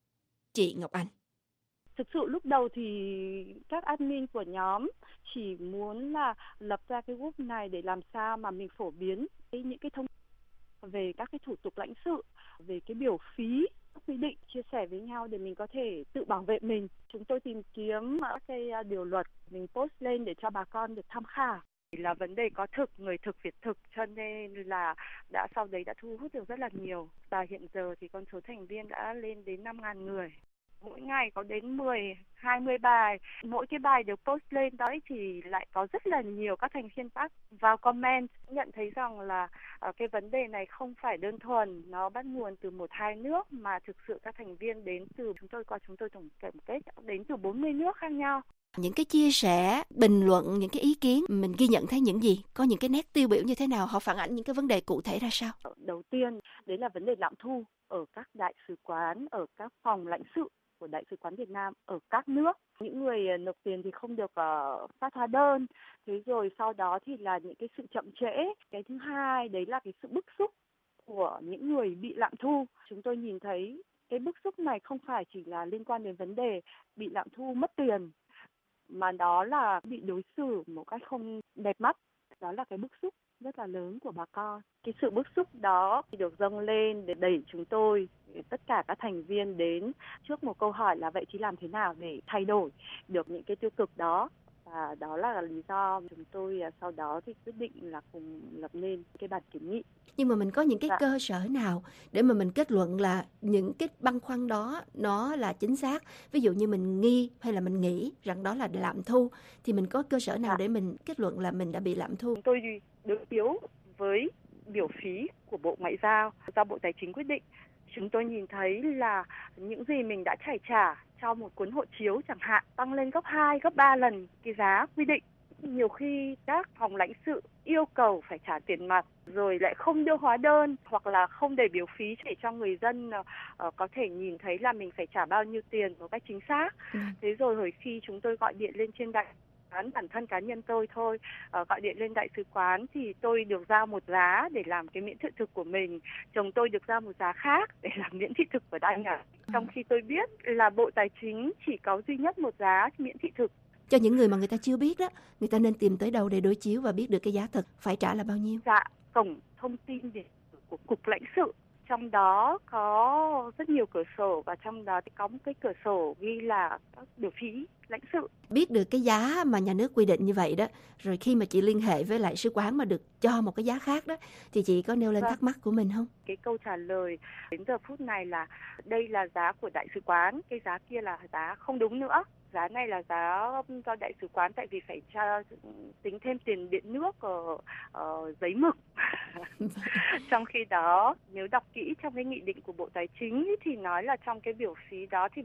Chị Ngọc Anh. Thực sự lúc đầu thì các admin của nhóm chỉ muốn là lập ra cái group này để làm sao mà mình phổ biến những cái thông tin về các cái thủ tục lãnh sự, về cái biểu phí, quy định, chia sẻ với nhau để mình có thể tự bảo vệ mình. Chúng tôi tìm kiếm các cái điều luật mình post lên để cho bà con được tham khảo. Là vấn đề có thực, người thực, việc thực, cho nên là sau đấy đã thu hút được rất là nhiều. Và hiện giờ thì con số thành viên đã lên đến 5.000 người. Mỗi ngày có đến 10-20 bài. Mỗi cái bài được post lên đó thì lại có rất là nhiều các thành viên khác vào comment, nhận thấy rằng là cái vấn đề này không phải đơn thuần nó bắt nguồn từ 1-2 nước, mà thực sự các thành viên đến từ chúng tôi tổng kết đến từ 40 nước khác nhau. Những cái chia sẻ, bình luận, những cái ý kiến mình ghi nhận thấy những gì? Có những cái nét tiêu biểu như thế nào? Họ phản ánh những cái vấn đề cụ thể ra sao? Đầu tiên, đấy là vấn đề lạm thu ở các đại sứ quán, ở các phòng lãnh sự của Đại sứ quán Việt Nam ở các nước. Những người nộp tiền thì không được phát hóa đơn. Thế rồi sau đó thì là những cái sự chậm trễ. Cái thứ hai đấy là cái sự bức xúc của những người bị lạm thu. Chúng tôi nhìn thấy cái bức xúc này không phải chỉ là liên quan đến vấn đề bị lạm thu mất tiền, mà đó là bị đối xử một cách không đẹp mắt. Đó là cái bức xúc rất là lớn của bà con. Cái sự bức xúc đó được dâng lên để đẩy chúng tôi, tất cả các thành viên đến trước một câu hỏi là vậy thì làm thế nào để thay đổi được những cái tiêu cực đó. Và đó là lý do chúng tôi sau đó thì quyết định là cùng lập nên cái bản kiến nghị. Nhưng mà mình có những cái cơ sở nào để mà mình kết luận là những cái băn khoăn đó nó là chính xác? Ví dụ như mình nghi hay là mình nghĩ rằng đó là lạm thu, thì mình có cơ sở nào để mình kết luận là mình đã bị lạm thu? Tôi đối chiếu với biểu phí của Bộ Ngoại giao do Bộ Tài chính quyết định. Chúng tôi nhìn thấy là những gì mình đã phải trả cho một cuốn hộ chiếu chẳng hạn tăng lên gấp 2, gấp 3 lần cái giá quy định. Nhiều khi các phòng lãnh sự yêu cầu phải trả tiền mặt rồi lại không đưa hóa đơn hoặc là không để biểu phí để cho người dân có thể nhìn thấy là mình phải trả bao nhiêu tiền một cách chính xác. Thế rồi hồi khi chúng tôi gọi điện lên trên đại bản thân cá nhân tôi thôi, gọi điện lên đại sứ quán thì tôi được giao một giá để làm cái miễn thị thực của mình, chồng tôi được giao một giá khác để làm miễn thị thực của đại ngài. Trong khi tôi biết là Bộ Tài chính chỉ có duy nhất một giá miễn thị thực. Cho những người mà người ta chưa biết đó, người ta nên tìm tới đâu để đối chiếu và biết được cái giá thực phải trả là bao nhiêu? Dạ, cổng thông tin của Cục Lãnh sự trong đó có rất nhiều cửa sổ và trong đó thì có một cái cửa sổ ghi là các biểu phí lãnh sự. Biết được cái giá mà nhà nước quy định như vậy đó, rồi khi mà chị liên hệ với lại sứ quán mà được cho một cái giá khác đó, thì chị có nêu lên thắc mắc của mình không? Cái câu trả lời đến giờ phút này là đây là giá của đại sứ quán, cái giá kia là giá không đúng nữa. Giá này là giá do đại sứ quán, tại vì phải tính thêm tiền điện nước ở giấy mực. Trong khi đó, nếu đọc kỹ trong cái nghị định của Bộ Tài chính ý, thì nói là trong cái biểu phí đó thì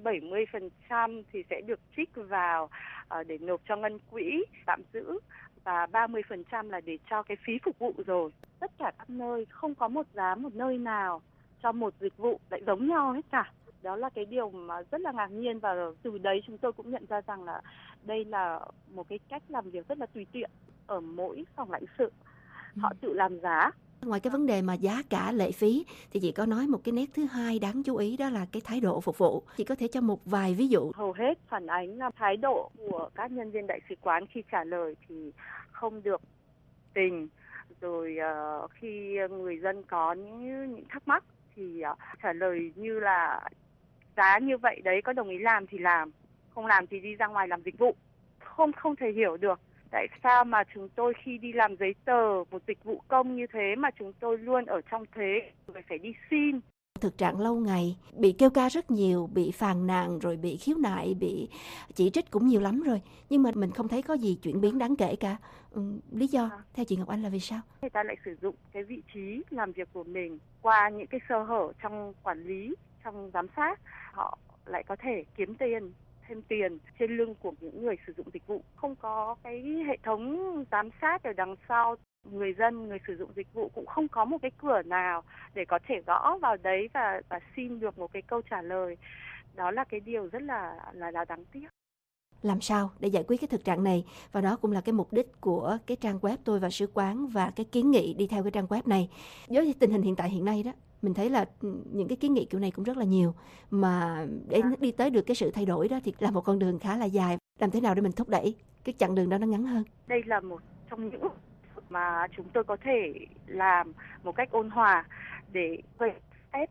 70% thì sẽ được trích vào để nộp cho ngân quỹ tạm giữ và 30% là để cho cái phí phục vụ rồi. Tất cả các nơi không có một nơi nào cho một dịch vụ lại giống nhau hết cả. Đó là cái điều mà rất là ngạc nhiên, và từ đấy chúng tôi cũng nhận ra rằng là đây là một cái cách làm việc rất là tùy tiện ở mỗi phòng lãnh sự. Họ tự làm giá. Ngoài cái vấn đề mà giá cả lệ phí thì chị có nói một cái nét thứ hai đáng chú ý, đó là cái thái độ phục vụ. Chị có thể cho một vài ví dụ. Hầu hết phản ánh là thái độ của các nhân viên đại sứ quán khi trả lời thì không được tình. Rồi khi người dân có những thắc mắc thì trả lời như là giá như vậy đấy, có đồng ý làm thì làm, không làm thì đi ra ngoài làm dịch vụ. Không thể hiểu được tại sao mà chúng tôi khi đi làm giấy tờ một dịch vụ công như thế mà chúng tôi luôn ở trong thế người phải đi xin. Thực trạng lâu ngày bị kêu ca rất nhiều, bị phàn nàn, rồi bị khiếu nại, bị chỉ trích cũng nhiều lắm rồi, nhưng mà mình không thấy có gì chuyển biến đáng kể cả. Lý do theo chị Ngọc Anh là vì sao? Người ta lại sử dụng cái vị trí làm việc của mình qua những cái sơ hở trong quản lý, trong giám sát, họ lại có thể kiếm thêm tiền trên lưng của những người sử dụng dịch vụ. Không có cái hệ thống giám sát ở đằng sau, người dân, người sử dụng dịch vụ cũng không có một cái cửa nào để có thể gõ vào đấy và xin được một cái câu trả lời. Đó là cái điều rất là đáng tiếc. Làm sao để giải quyết cái thực trạng này, và đó cũng là cái mục đích của cái trang web Tôi và Sứ quán và cái kiến nghị đi theo cái trang web này. Với tình hình hiện tại hiện nay đó, mình thấy là những cái kiến nghị kiểu này cũng rất là nhiều, mà để đi tới được cái sự thay đổi đó thì là một con đường khá là dài. Làm thế nào để mình thúc đẩy cái chặng đường đó nó ngắn hơn? Đây là một trong những mà chúng tôi có thể làm một cách ôn hòa để gây ép.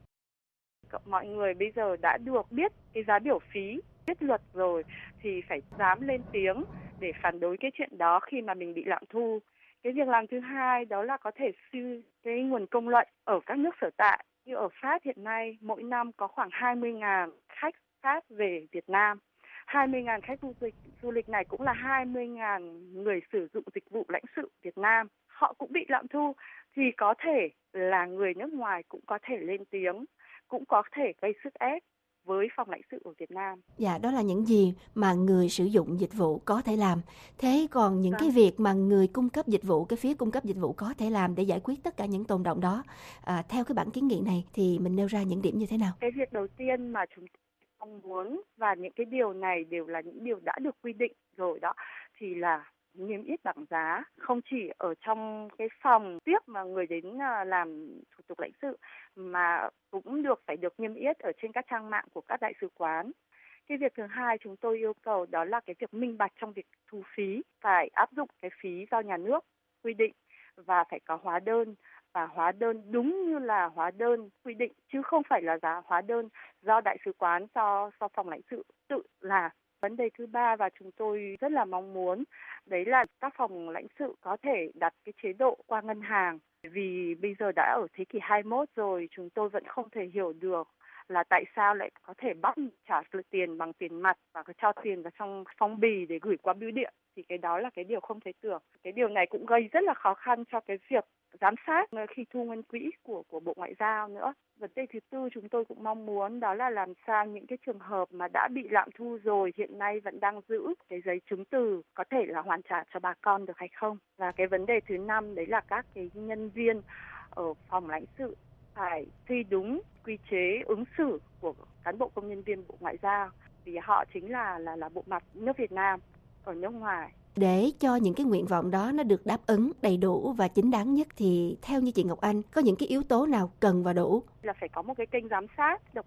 Mọi người bây giờ đã được biết cái giá biểu phí, biết luật rồi thì phải dám lên tiếng để phản đối cái chuyện đó khi mà mình bị lạm thu. Cái việc làm thứ hai đó là có thể suy cái nguồn công luận ở các nước sở tại. Như ở Pháp hiện nay, mỗi năm có khoảng 20.000 khách Pháp về Việt Nam. 20.000 khách du lịch này cũng là 20.000 người sử dụng dịch vụ lãnh sự Việt Nam. Họ cũng bị lạm thu, thì có thể là người nước ngoài cũng có thể lên tiếng, cũng có thể gây sức ép với phòng lãnh sự ở Việt Nam. Dạ, đó là những gì mà người sử dụng dịch vụ có thể làm. Thế còn những cái việc mà người cung cấp dịch vụ, cái phía cung cấp dịch vụ có thể làm để giải quyết tất cả những tồn đọng đó, theo cái bản kiến nghị này thì mình nêu ra những điểm như thế nào? Cái việc đầu tiên mà chúng tôi mong muốn, và những cái điều này đều là những điều đã được quy định rồi đó, thì là niêm yết bảng giá, không chỉ ở trong cái phòng tiếp mà người đến làm thủ tục lãnh sự, mà cũng phải được niêm yết ở trên các trang mạng của các đại sứ quán. Cái việc thứ hai chúng tôi yêu cầu đó là cái việc minh bạch trong việc thu phí, phải áp dụng cái phí do nhà nước quy định và phải có hóa đơn, và hóa đơn đúng như là hóa đơn quy định, chứ không phải là giá hóa đơn do đại sứ quán, do phòng lãnh sự tự làm. Vấn đề thứ ba và chúng tôi rất là mong muốn đấy là các phòng lãnh sự có thể đặt cái chế độ qua ngân hàng, vì bây giờ đã ở thế kỷ 21 rồi, chúng tôi vẫn không thể hiểu được là tại sao lại có thể bắt trả tiền bằng tiền mặt và cho tiền vào trong phong bì để gửi qua bưu điện, thì cái đó là cái điều không thể tưởng. Cái điều này cũng gây rất là khó khăn cho cái việc giám sát khi thu ngân quỹ của Bộ Ngoại giao nữa. Vấn đề thứ tư chúng tôi cũng mong muốn đó là làm sao những cái trường hợp mà đã bị lạm thu rồi hiện nay vẫn đang giữ cái giấy chứng từ có thể là hoàn trả cho bà con được hay không. Và cái vấn đề thứ năm đấy là các cái nhân viên ở phòng lãnh sự phải thi đúng quy chế ứng xử của cán bộ công nhân viên Bộ Ngoại giao, vì họ chính là bộ mặt nước Việt Nam ở nước ngoài. Để cho những cái nguyện vọng đó nó được đáp ứng đầy đủ và chính đáng nhất thì theo như chị Ngọc Anh, có những cái yếu tố nào cần và đủ? Là phải có một cái kênh giám sát độc lập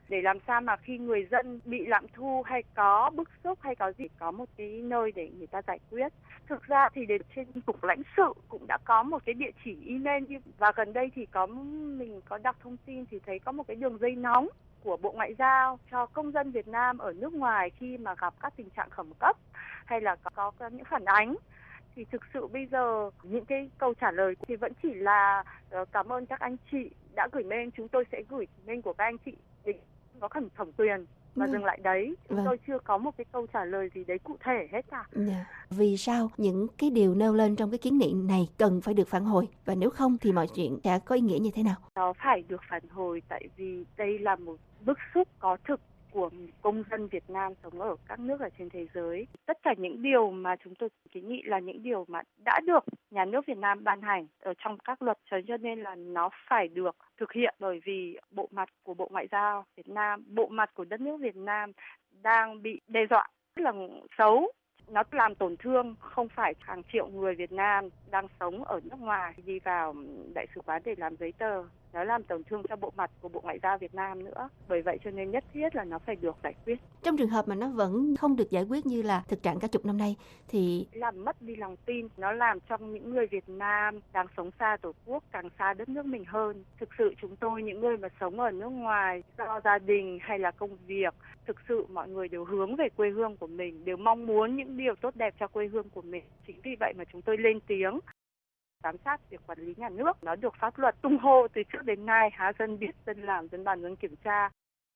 để làm sao mà khi người dân bị lạm thu hay có bức xúc hay có gì có một cái nơi để người ta giải quyết. Thực ra thì đến trên cục lãnh sự cũng đã có một cái địa chỉ email, và gần đây thì mình có đọc thông tin thì thấy có một cái đường dây nóng của Bộ Ngoại giao cho công dân Việt Nam ở nước ngoài khi mà gặp các tình trạng khẩn cấp hay là có những phản ánh. Thì thực sự bây giờ những cái câu trả lời thì vẫn chỉ là cảm ơn các anh chị đã gửi mail, chúng tôi sẽ gửi mail của các anh chị để có thẩm quyền và dừng lại đấy. Chúng tôi chưa có một cái câu trả lời gì đấy cụ thể hết cả. Vì sao những cái điều nêu lên trong cái kiến nghị này cần phải được phản hồi, và nếu không thì mọi chuyện sẽ có ý nghĩa như thế nào? Nó phải được phản hồi tại vì đây là một bức xúc có thực của công dân Việt Nam sống ở các nước ở trên thế giới. Tất cả những điều mà chúng tôi kiến nghị là những điều mà đã được nhà nước Việt Nam ban hành ở trong các luật, cho nên là nó phải được thực hiện, bởi vì bộ mặt của Bộ Ngoại giao Việt Nam, bộ mặt của đất nước Việt Nam đang bị đe dọa rất là xấu. Nó làm tổn thương không phải hàng triệu người Việt Nam đang sống ở nước ngoài đi vào đại sứ quán để làm giấy tờ. Nó làm tổn thương cho bộ mặt của Bộ Ngoại giao Việt Nam nữa. Bởi vậy cho nên nhất thiết là nó phải được giải quyết. Trong trường hợp mà nó vẫn không được giải quyết như là thực trạng cả chục năm nay thì làm mất đi lòng tin, nó làm cho những người Việt Nam đang sống xa Tổ quốc càng xa đất nước mình hơn. Thực sự chúng tôi, những người mà sống ở nước ngoài do gia đình hay là công việc, thực sự mọi người đều hướng về quê hương của mình, đều mong muốn những điều tốt đẹp cho quê hương của mình. Chính vì vậy mà chúng tôi lên tiếng giám sát việc quản lý nhà nước, nó được pháp luật tung hô từ trước đến nay, dân biết, dân làm, dân bàn, dân kiểm tra.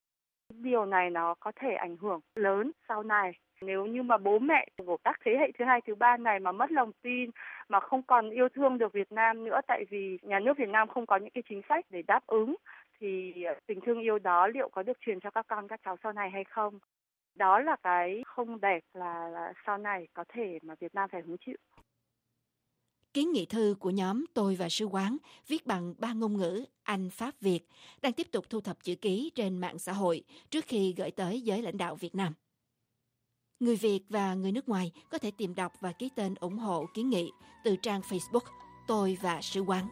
Điều này nó có thể ảnh hưởng lớn sau này. Nếu như mà bố mẹ của các thế hệ thứ hai, thứ ba này mà mất lòng tin, mà không còn yêu thương được Việt Nam nữa, tại vì nhà nước Việt Nam không có những cái chính sách để đáp ứng, thì tình thương yêu đó liệu có được truyền cho các con, các cháu sau này hay không? Đó là cái không đẹp là sau này có thể mà Việt Nam phải hứng chịu. Kiến nghị thư của nhóm Tôi và Sứ quán viết bằng 3 ngôn ngữ Anh, Pháp, Việt đang tiếp tục thu thập chữ ký trên mạng xã hội trước khi gửi tới giới lãnh đạo Việt Nam. Người Việt và người nước ngoài có thể tìm đọc và ký tên ủng hộ kiến nghị từ trang Facebook Tôi và Sứ quán.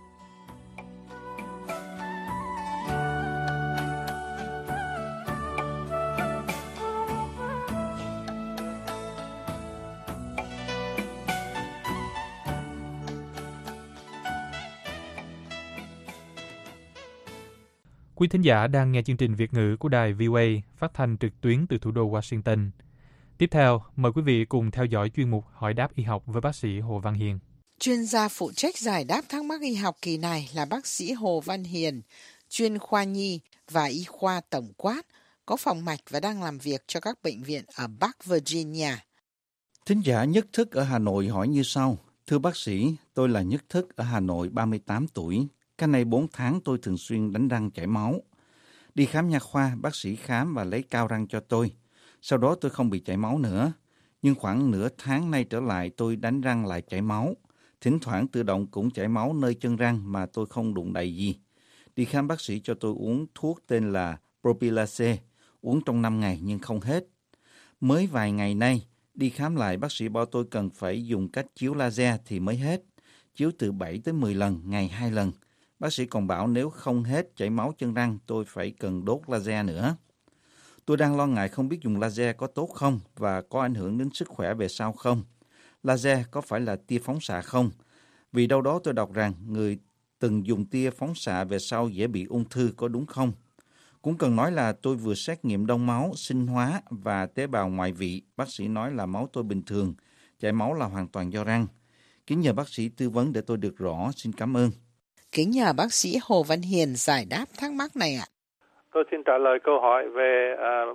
Quý thính giả đang nghe chương trình Việt ngữ của đài VOA phát thanh trực tuyến từ thủ đô Washington. Tiếp theo, mời quý vị cùng theo dõi chuyên mục Hỏi đáp y học với bác sĩ Hồ Văn Hiền. Chuyên gia phụ trách giải đáp thắc mắc y học kỳ này là bác sĩ Hồ Văn Hiền, chuyên khoa nhi và y khoa tổng quát, có phòng mạch và đang làm việc cho các bệnh viện ở Bắc Virginia. Thính giả Nhất Thức ở Hà Nội hỏi như sau. Thưa bác sĩ, tôi là Nhất Thức ở Hà Nội, 38 tuổi. Cách này 4 tháng tôi thường xuyên đánh răng chảy máu. Đi khám nha khoa, bác sĩ khám và lấy cao răng cho tôi. Sau đó tôi không bị chảy máu nữa. Nhưng khoảng nửa tháng nay trở lại tôi đánh răng lại chảy máu. Thỉnh thoảng tự động cũng chảy máu nơi chân răng mà tôi không đụng đậy gì. Đi khám bác sĩ cho tôi uống thuốc tên là Propylase, uống trong 5 ngày nhưng không hết. Mới vài ngày nay, đi khám lại bác sĩ bảo tôi cần phải dùng cách chiếu laser thì mới hết. Chiếu từ 7 tới 10 lần, ngày 2 lần. Bác sĩ còn bảo nếu không hết chảy máu chân răng, tôi phải cần đốt laser nữa. Tôi đang lo ngại không biết dùng laser có tốt không và có ảnh hưởng đến sức khỏe về sau không. Laser có phải là tia phóng xạ không? Vì đâu đó tôi đọc rằng người từng dùng tia phóng xạ về sau dễ bị ung thư, có đúng không? Cũng cần nói là tôi vừa xét nghiệm đông máu, sinh hóa và tế bào ngoại vị. Bác sĩ nói là máu tôi bình thường, chảy máu là hoàn toàn do răng. Kính nhờ bác sĩ tư vấn để tôi được rõ. Xin cảm ơn. Kính nhờ bác sĩ Hồ Văn Hiền giải đáp thắc mắc này ạ. Tôi xin trả lời câu hỏi về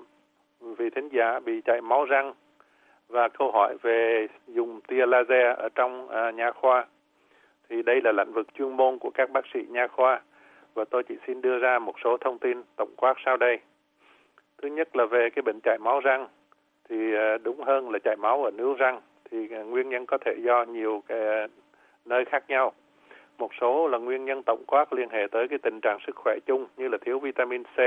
vị thính giả bị chảy máu răng và câu hỏi về dùng tia laser ở trong nha khoa. Thì đây là lĩnh vực chuyên môn của các bác sĩ nha khoa và tôi chỉ xin đưa ra một số thông tin tổng quát sau đây. Thứ nhất là về cái bệnh chảy máu răng, thì đúng hơn là chảy máu ở nướu răng, thì nguyên nhân có thể do nhiều cái nơi khác nhau. Một số là nguyên nhân tổng quát liên hệ tới cái tình trạng sức khỏe chung như là thiếu vitamin C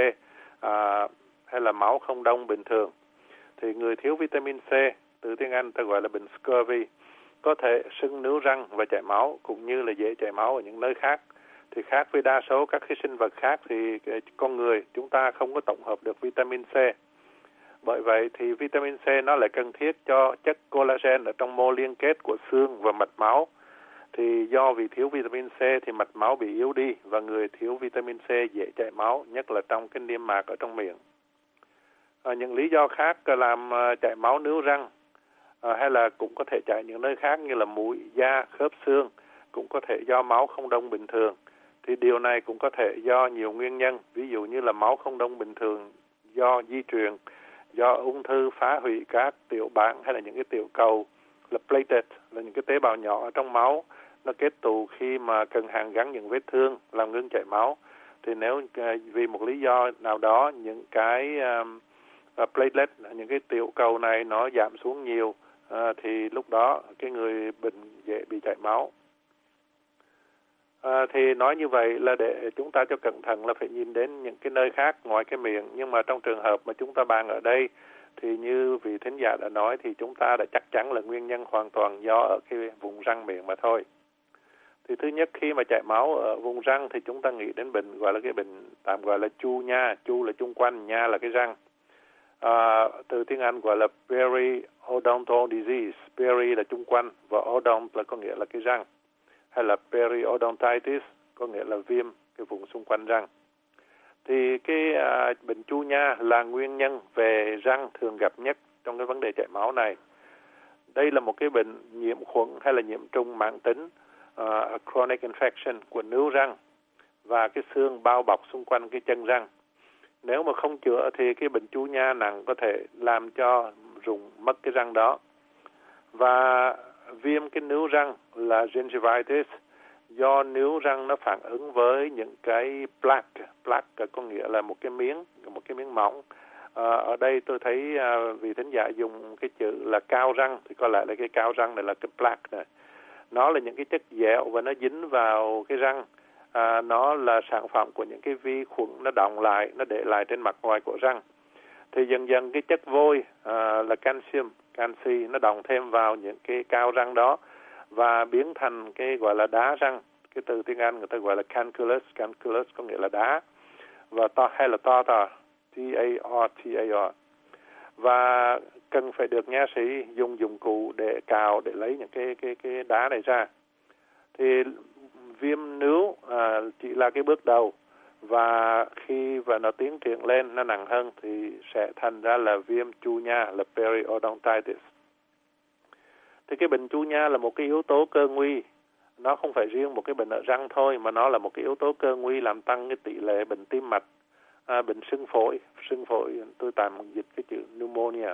hay là máu không đông bình thường. Thì người thiếu vitamin C, từ tiếng Anh ta gọi là bệnh scurvy, có thể sưng nướu răng và chảy máu cũng như là dễ chảy máu ở những nơi khác. Thì khác với đa số các cái sinh vật khác thì con người chúng ta không có tổng hợp được vitamin C. Bởi vậy thì vitamin C nó lại cần thiết cho chất collagen ở trong mô liên kết của xương và mạch máu. Thì do vì thiếu vitamin C thì mạch máu bị yếu đi và người thiếu vitamin C dễ chảy máu, nhất là trong cái niêm mạc ở trong miệng. Những lý do khác làm chảy máu níu răng hay là cũng có thể chảy những nơi khác như là mũi, da, khớp xương, cũng có thể do máu không đông bình thường. Thì điều này cũng có thể do nhiều nguyên nhân, ví dụ như là máu không đông bình thường do di truyền, do ung thư phá hủy các tiểu bảng hay là những cái tiểu cầu là platelet, là những cái tế bào nhỏ ở trong máu, nó kết tụ khi mà cần hàn gắn những vết thương làm ngưng chảy máu. Thì nếu vì một lý do nào đó những cái platelet, những cái tiểu cầu này nó giảm xuống nhiều, thì lúc đó cái người bệnh dễ bị chảy máu. Thì nói như vậy là để chúng ta cho cẩn thận là phải nhìn đến những cái nơi khác ngoài cái miệng. Nhưng mà trong trường hợp mà chúng ta bàn ở đây thì như vị thính giả đã nói thì chúng ta đã chắc chắn là nguyên nhân hoàn toàn do ở cái vùng răng miệng mà thôi. Thì thứ nhất, khi mà chảy máu ở vùng răng thì chúng ta nghĩ đến bệnh gọi là cái bệnh tạm gọi là chu nha. Chu là chung quanh, nha là cái răng. Từ tiếng Anh gọi là periodontal disease. Peri là chung quanh và odont là có nghĩa là cái răng. Hay là periodontitis có nghĩa là viêm cái vùng xung quanh răng. Thì cái bệnh chu nha là nguyên nhân về răng thường gặp nhất trong cái vấn đề chảy máu này. Đây là một cái bệnh nhiễm khuẩn hay là nhiễm trùng mãn tính, chronic infection của nướu răng và cái xương bao bọc xung quanh cái chân răng. Nếu mà không chữa thì cái bệnh chu nha nặng có thể làm cho rụng mất cái răng đó. Và viêm cái nướu răng là gingivitis, do nướu răng nó phản ứng với những cái plaque. Plaque có nghĩa là một cái miếng mỏng. Ở đây tôi thấy vị thính giả dùng cái chữ là cao răng, thì có lẽ là cái cao răng này là cái plaque này. Nó là những cái chất dẻo và nó dính vào cái răng. Nó là sản phẩm của những cái vi khuẩn nó đọng lại, nó để lại trên mặt ngoài của răng. Thì dần dần cái chất vôi là canxi nó đọng thêm vào những cái cao răng đó và biến thành cái gọi là đá răng. Cái từ tiếng Anh người ta gọi là canculus có nghĩa là đá, và hay là tartar, T-A-R. Và cần phải được nha sĩ dùng dụng cụ để cào để lấy những cái đá này ra. Thì viêm nướu chỉ là cái bước đầu, và khi nó tiến triển lên nó nặng hơn thì sẽ thành ra là viêm chu nha, là periodontitis. Thì cái bệnh chu nha là một cái yếu tố cơ nguy. Nó không phải riêng một cái bệnh ở răng thôi, mà nó là một cái yếu tố cơ nguy làm tăng cái tỷ lệ bệnh tim mạch, bệnh sưng phổi tôi tạm dịch cái chữ pneumonia.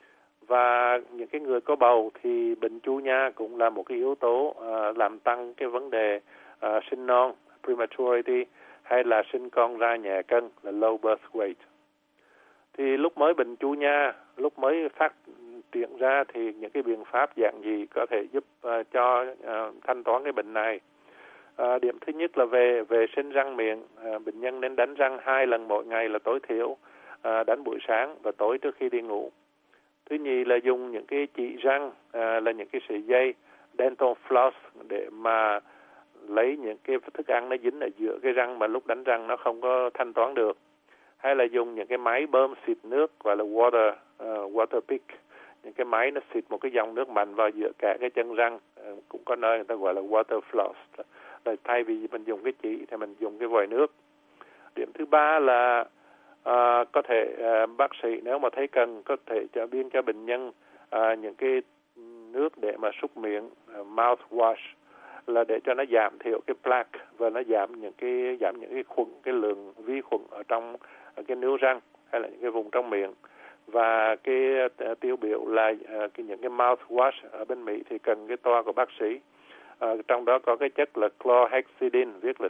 Và những cái người có bầu thì bệnh chu nha cũng là một cái yếu tố làm tăng cái vấn đề sinh non, prematurity, hay là sinh con ra nhẹ cân, là low birth weight. Thì lúc mới bệnh chu nha, lúc mới phát triển ra thì những cái biện pháp dạng gì có thể giúp cho thanh toán cái bệnh này. Điểm thứ nhất là về vệ sinh răng miệng. Bệnh nhân nên đánh răng 2 lần mỗi ngày là tối thiểu, đánh buổi sáng và tối trước khi đi ngủ. Thứ nhì là dùng những cái chỉ răng, là những cái sợi dây dental floss để mà lấy những cái thức ăn nó dính ở giữa cái răng mà lúc đánh răng nó không có thanh toán được. Hay là dùng những cái máy bơm xịt nước gọi là water pick. Những cái máy nó xịt một cái dòng nước mạnh vào giữa cả cái chân răng, cũng có nơi người ta gọi là water floss. Rồi thay vì mình dùng cái chỉ thì mình dùng cái vòi nước. Điểm thứ ba là có thể bác sĩ nếu mà thấy cần có thể cho bệnh nhân những cái nước để mà súc miệng, mouthwash, là để cho nó giảm thiểu cái plaque và nó giảm những cái khuẩn, cái lượng vi khuẩn ở trong cái nướu răng hay là những cái vùng trong miệng. Và cái tiêu biểu là những cái mouthwash ở bên Mỹ thì cần cái toa của bác sĩ. Trong đó có cái chất là chlorhexidine, viết là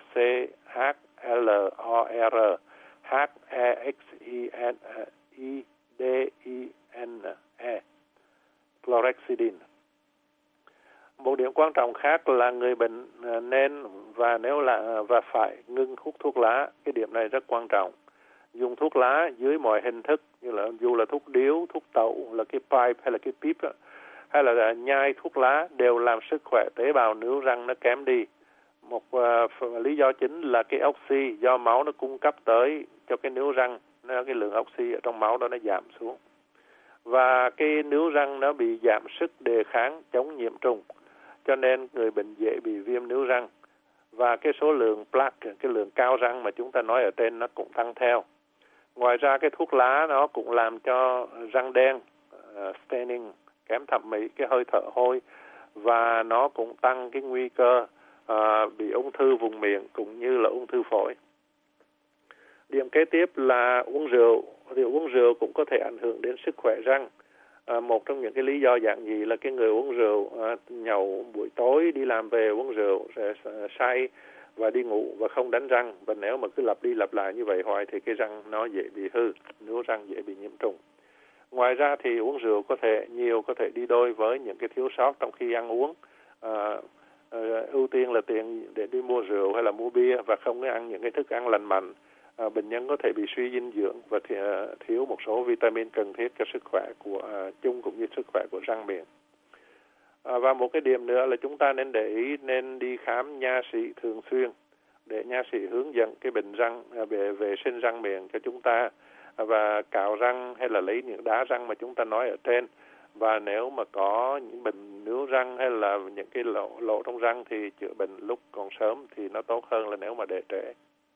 CHLOR, HEXIDINE, chlorhexidine. Một điểm quan trọng khác là người bệnh nên và phải ngưng hút thuốc lá. Cái điểm này rất quan trọng. Dùng thuốc lá dưới mọi hình thức, như là dù là thuốc điếu, thuốc tẩu, là cái pipe hay là cái pip, hay là nhai thuốc lá, đều làm sức khỏe tế bào nướu răng nó kém đi. một lý do chính là cái oxy do máu nó cung cấp tới cho cái nướu răng, cái lượng oxy ở trong máu đó nó giảm xuống. Và cái nướu răng nó bị giảm sức đề kháng chống nhiễm trùng, cho nên người bệnh dễ bị viêm nướu răng. Và cái số lượng plaque, cái lượng cao răng mà chúng ta nói ở trên nó cũng tăng theo. Ngoài ra cái thuốc lá nó cũng làm cho răng đen, staining, kém thẩm mỹ, cái hơi thở hôi, và nó cũng tăng cái nguy cơ bị ung thư vùng miệng cũng như là ung thư phổi. Điểm kế tiếp là uống rượu. Thì uống rượu cũng có thể ảnh hưởng đến sức khỏe răng. Một trong những cái lý do giản dị là cái người uống rượu, nhậu buổi tối, đi làm về uống rượu, sẽ say và đi ngủ và không đánh răng. Và nếu mà cứ lặp đi lặp lại như vậy hoài thì cái răng nó dễ bị hư, nướu răng dễ bị nhiễm trùng. Ngoài ra thì uống rượu có thể đi đôi với những cái thiếu sót trong khi ăn uống. Ưu tiên là tiền để đi mua rượu hay là mua bia và không có ăn những cái thức ăn lành mạnh. Bệnh nhân có thể bị suy dinh dưỡng và thiếu một số vitamin cần thiết cho sức khỏe của chung cũng như sức khỏe của răng miệng. Và một cái điểm nữa là chúng ta nên để ý, nên đi khám nha sĩ thường xuyên để nha sĩ hướng dẫn cái bệnh răng, về vệ sinh răng miệng cho chúng ta, và cạo răng hay là lấy những đá răng mà chúng ta nói ở trên. Và nếu mà có những bệnh nướu răng hay là những cái lỗ trong răng thì chữa bệnh lúc còn sớm thì nó tốt hơn là nếu mà để trễ.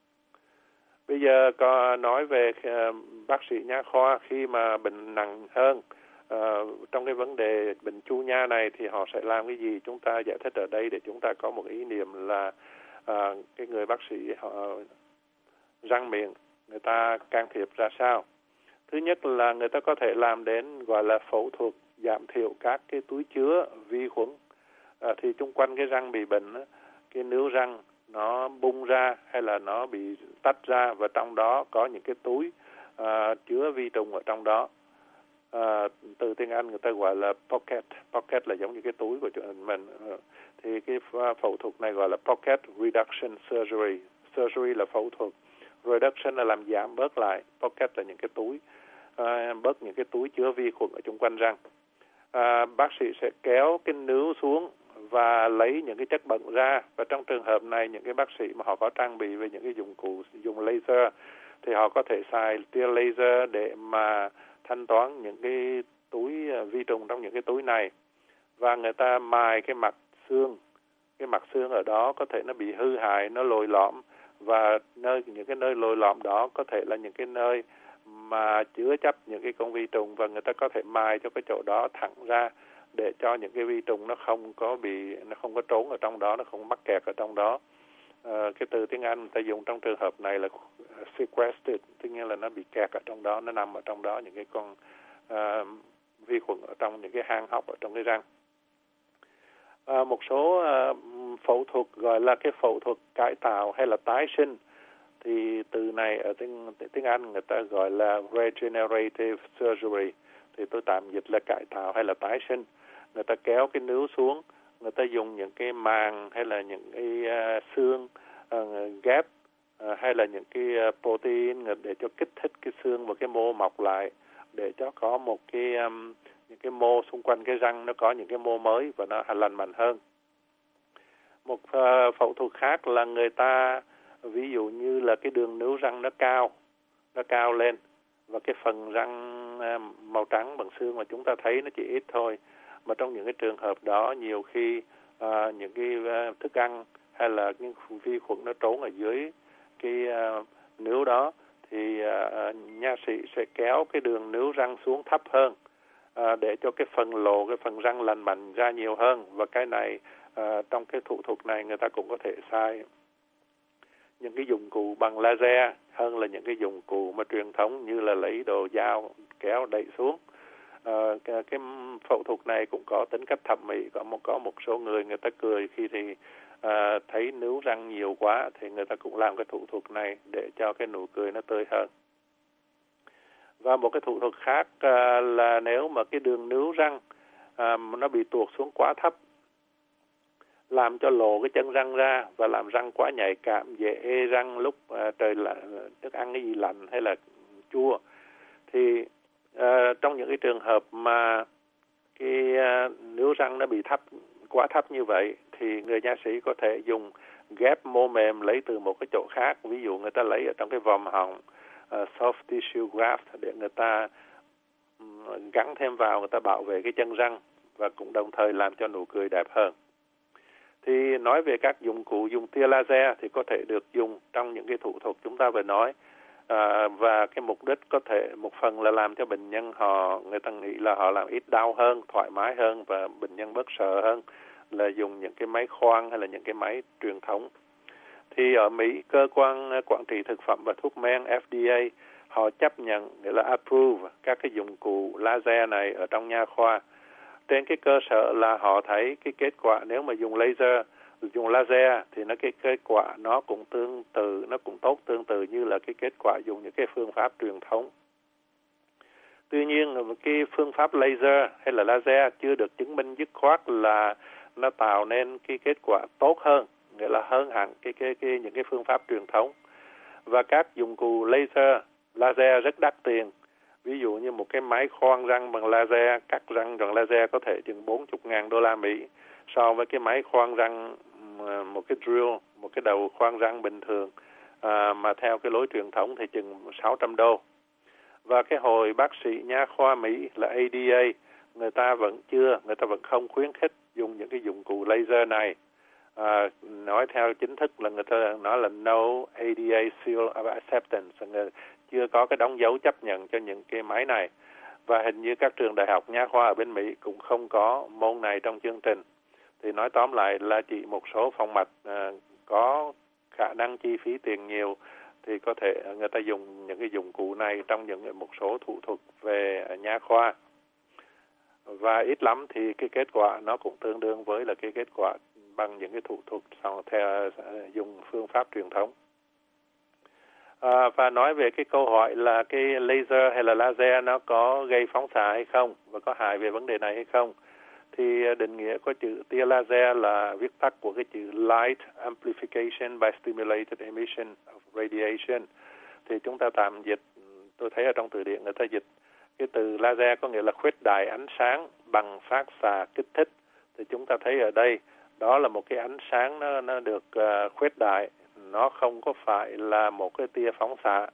Bây giờ có nói về bác sĩ nha khoa khi mà bệnh nặng hơn, trong cái vấn đề bệnh chu nha này thì họ sẽ làm cái gì? Chúng ta giải thích ở đây để chúng ta có một ý niệm là cái người bác sĩ răng miệng người ta can thiệp ra sao. Thứ nhất là người ta có thể làm đến gọi là phẫu thuật giảm thiểu các cái túi chứa vi khuẩn. Thì chung quanh cái răng bị bệnh, cái nướu răng nó bung ra hay là nó bị tách ra, và trong đó có những cái túi chứa vi trùng ở trong đó. Từ tiếng Anh người ta gọi là pocket. Pocket là giống như cái túi của mình. Thì cái phẫu thuật này gọi là pocket reduction surgery. Surgery là phẫu thuật, reduction là làm giảm bớt lại, pocket là những cái túi, bớt những cái túi chứa vi khuẩn ở chung quanh răng. Bác sĩ sẽ kéo cái nướu xuống và lấy những cái chất bẩn ra. Và trong trường hợp này, những cái bác sĩ mà họ có trang bị về những cái dụng cụ dùng laser thì họ có thể xài tia laser để mà thanh toán những cái túi vi trùng trong những cái túi này. Và người ta mài cái mặt xương. Cái mặt xương ở đó có thể nó bị hư hại, nó lồi lõm, và những cái nơi lồi lõm đó có thể là những cái nơi mà chứa chấp những cái con vi trùng, và người ta có thể mài cho cái chỗ đó thẳng ra để cho những cái vi trùng nó không có trốn ở trong đó, nó không mắc kẹt ở trong đó. Cái từ tiếng Anh người ta dùng trong trường hợp này là sequestered, tức nghĩa là nó bị kẹt ở trong đó, nó nằm ở trong đó, những cái con vi khuẩn ở trong những cái hang hốc ở trong cái răng. Một số phẫu thuật gọi là cái phẫu thuật cải tạo hay là tái sinh, thì từ này ở tiếng Anh người ta gọi là regenerative surgery, thì tôi tạm dịch là cải tạo hay là tái sinh. Người ta kéo cái nướu xuống, người ta dùng những cái màng hay là những cái xương ghép hay là những cái protein để cho kích thích cái xương và cái mô mọc lại, để cho có một cái những cái mô xung quanh cái răng nó có những cái mô mới và nó lành mạnh hơn. Một phẫu thuật khác là người ta ví dụ như là cái đường nướu răng nó cao lên, và cái phần răng màu trắng bằng xương mà chúng ta thấy nó chỉ ít thôi. Mà trong những cái trường hợp đó, nhiều khi những cái thức ăn hay là những vi khuẩn nó trốn ở dưới cái nướu đó, thì nha sĩ sẽ kéo cái đường nướu răng xuống thấp hơn để cho cái phần răng lành mạnh ra nhiều hơn. Và cái này trong cái thủ thuật này người ta cũng có thể xài những cái dụng cụ bằng laser hơn là những cái dụng cụ mà truyền thống như là lấy đồ dao kéo đẩy xuống. Cái phẫu thuật này cũng có tính cách thẩm mỹ. Có một số người ta cười khi thì thấy nướu răng nhiều quá thì người ta cũng làm cái thủ thuật này để cho cái nụ cười nó tươi hơn. Và một cái thủ thuật khác là nếu mà cái đường nướu răng nó bị tuột xuống quá thấp, làm cho lộ cái chân răng ra và làm răng quá nhạy cảm, dễ ê răng lúc trời lạnh, thức ăn cái gì lạnh hay là chua, thì trong những cái trường hợp mà cái nướu răng nó bị quá thấp như vậy, thì người nha sĩ có thể dùng ghép mô mềm lấy từ một cái chỗ khác, ví dụ người ta lấy ở trong cái vòm họng, soft tissue graft để người ta gắn thêm vào, người ta bảo vệ cái chân răng và cũng đồng thời làm cho nụ cười đẹp hơn. Thì nói về các dụng cụ dùng tia laser thì có thể được dùng trong những cái thủ thuật chúng ta vừa nói, và cái mục đích có thể một phần là làm cho bệnh nhân người ta nghĩ là họ làm ít đau hơn, thoải mái hơn và bệnh nhân bớt sợ hơn là dùng những cái máy khoan hay là những cái máy truyền thống. Thì ở Mỹ, cơ quan quản trị thực phẩm và thuốc men FDA họ chấp nhận, nghĩa là approve các cái dụng cụ laser này ở trong nha khoa. Trên cái cơ sở là họ thấy cái kết quả nếu mà dùng laser thì cái kết quả nó cũng tương tự, nó cũng tốt tương tự như là cái kết quả dùng những cái phương pháp truyền thống. Tuy nhiên cái phương pháp laser hay là laser chưa được chứng minh dứt khoát là nó tạo nên cái kết quả tốt hơn, nghĩa là hơn hẳn những cái phương pháp truyền thống. Và các dụng cụ laser rất đắt tiền. Ví dụ như một cái máy khoan răng bằng laser, cắt răng bằng laser có thể chừng $40,000 so với cái máy khoan răng, một cái drill, một cái đầu khoan răng bình thường mà theo cái lối truyền thống thì chừng $600. Và cái hội bác sĩ nha khoa Mỹ là ADA, người ta vẫn không khuyến khích dùng những cái dụng cụ laser này. Nói theo chính thức là người ta nói là no ADA seal of acceptance, chưa có cái đóng dấu chấp nhận cho những cái máy này. Và hình như các trường đại học nha khoa ở bên Mỹ cũng không có môn này trong chương trình. Thì nói tóm lại là chỉ một số phòng mạch có khả năng chi phí tiền nhiều thì có thể người ta dùng những cái dụng cụ này trong một số thủ thuật về nha khoa. Và ít lắm thì cái kết quả nó cũng tương đương với là cái kết quả bằng những cái thủ thuật theo dùng phương pháp truyền thống. Và nói về cái câu hỏi là cái laser hay là laser nó có gây phóng xạ hay không và có hại về vấn đề này hay không, thì định nghĩa của chữ tia laser là viết tắt của cái chữ Light Amplification by Stimulated Emission of Radiation. Thì chúng ta tạm dịch, tôi thấy ở trong từ điển người ta dịch cái từ laser có nghĩa là khuếch đại ánh sáng bằng phát xạ kích thích. Thì chúng ta thấy ở đây đó là một cái ánh sáng nó được khuếch đại, nó không có phải là một cái tia phóng xạ.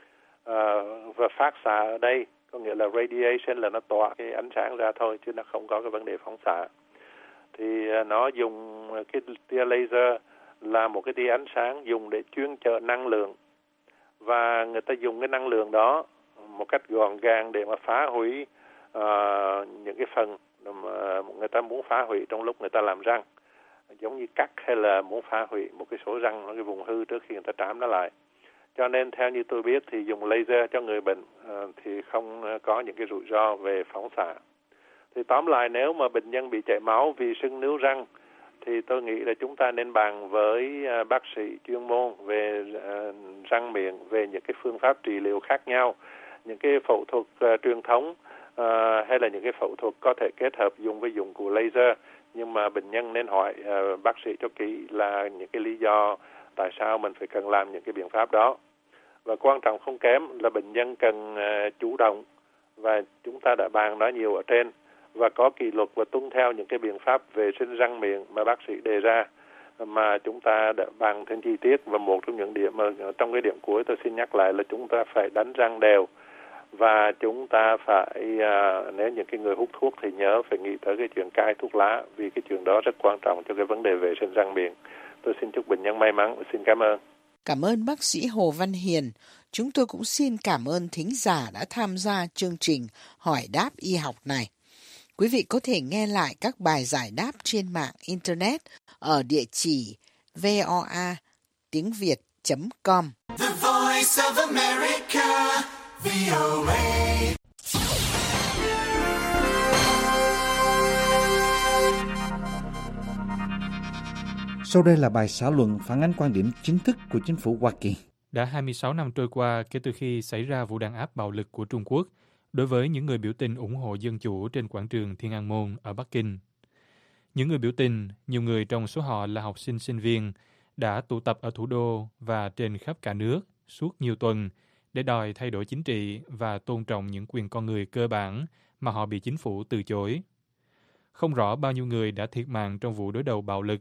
Và phát xạ ở đây có nghĩa là radiation là nó tỏa cái ánh sáng ra thôi, chứ nó không có cái vấn đề phóng xạ. Thì nó dùng cái tia laser là một cái tia ánh sáng dùng để chuyên chở năng lượng, và người ta dùng cái năng lượng đó một cách gọn gàng để mà phá hủy những cái phần mà người ta muốn phá hủy trong lúc người ta làm răng, giống như cắt hay là muốn phá hủy một cái số răng, cái vùng hư trước khi người ta trám nó lại. Cho nên theo như tôi biết thì dùng laser cho người bệnh thì không có những cái rủi ro về phóng xạ. Thì tóm lại, nếu mà bệnh nhân bị chảy máu vì sưng níu răng thì tôi nghĩ là chúng ta nên bàn với bác sĩ chuyên môn về răng miệng về những cái phương pháp trị liệu khác nhau, những cái phẫu thuật truyền thống hay là những cái phẫu thuật có thể kết hợp dùng với dụng cụ laser. Nhưng mà bệnh nhân nên hỏi bác sĩ cho kỹ là những cái lý do tại sao mình phải cần làm những cái biện pháp đó. Và quan trọng không kém là bệnh nhân cần chủ động, và chúng ta đã bàn nói nhiều ở trên, và có kỷ luật và tuân theo những cái biện pháp vệ sinh răng miệng mà bác sĩ đề ra, mà chúng ta đã bàn thêm chi tiết. Và một trong những điểm mà trong cái điểm cuối tôi xin nhắc lại là chúng ta phải đánh răng đều, và chúng ta phải nếu những cái người hút thuốc thì nhớ phải nghĩ tới cái chuyện cai thuốc lá, vì cái chuyện đó rất quan trọng cho cái vấn đề vệ sinh răng miệng. Tôi xin chúc bệnh nhân may mắn và xin cảm ơn. Cảm ơn bác sĩ Hồ Văn Hiền. Chúng tôi cũng xin cảm ơn thính giả đã tham gia chương trình Hỏi đáp y học này. Quý vị có thể nghe lại các bài giải đáp trên mạng Internet ở địa chỉ voa.tiếng.việt.com. The Voice of America, VOA. Sau đây là bài xã luận phản ánh quan điểm chính thức của chính phủ Hoa Kỳ. Đã 26 năm trôi qua kể từ khi xảy ra vụ đàn áp bạo lực của Trung Quốc đối với những người biểu tình ủng hộ dân chủ trên quảng trường Thiên An Môn ở Bắc Kinh. Những người biểu tình, nhiều người trong số họ là học sinh sinh viên, đã tụ tập ở thủ đô và trên khắp cả nước suốt nhiều tuần để đòi thay đổi chính trị và tôn trọng những quyền con người cơ bản mà họ bị chính phủ từ chối. Không rõ bao nhiêu người đã thiệt mạng trong vụ đối đầu bạo lực,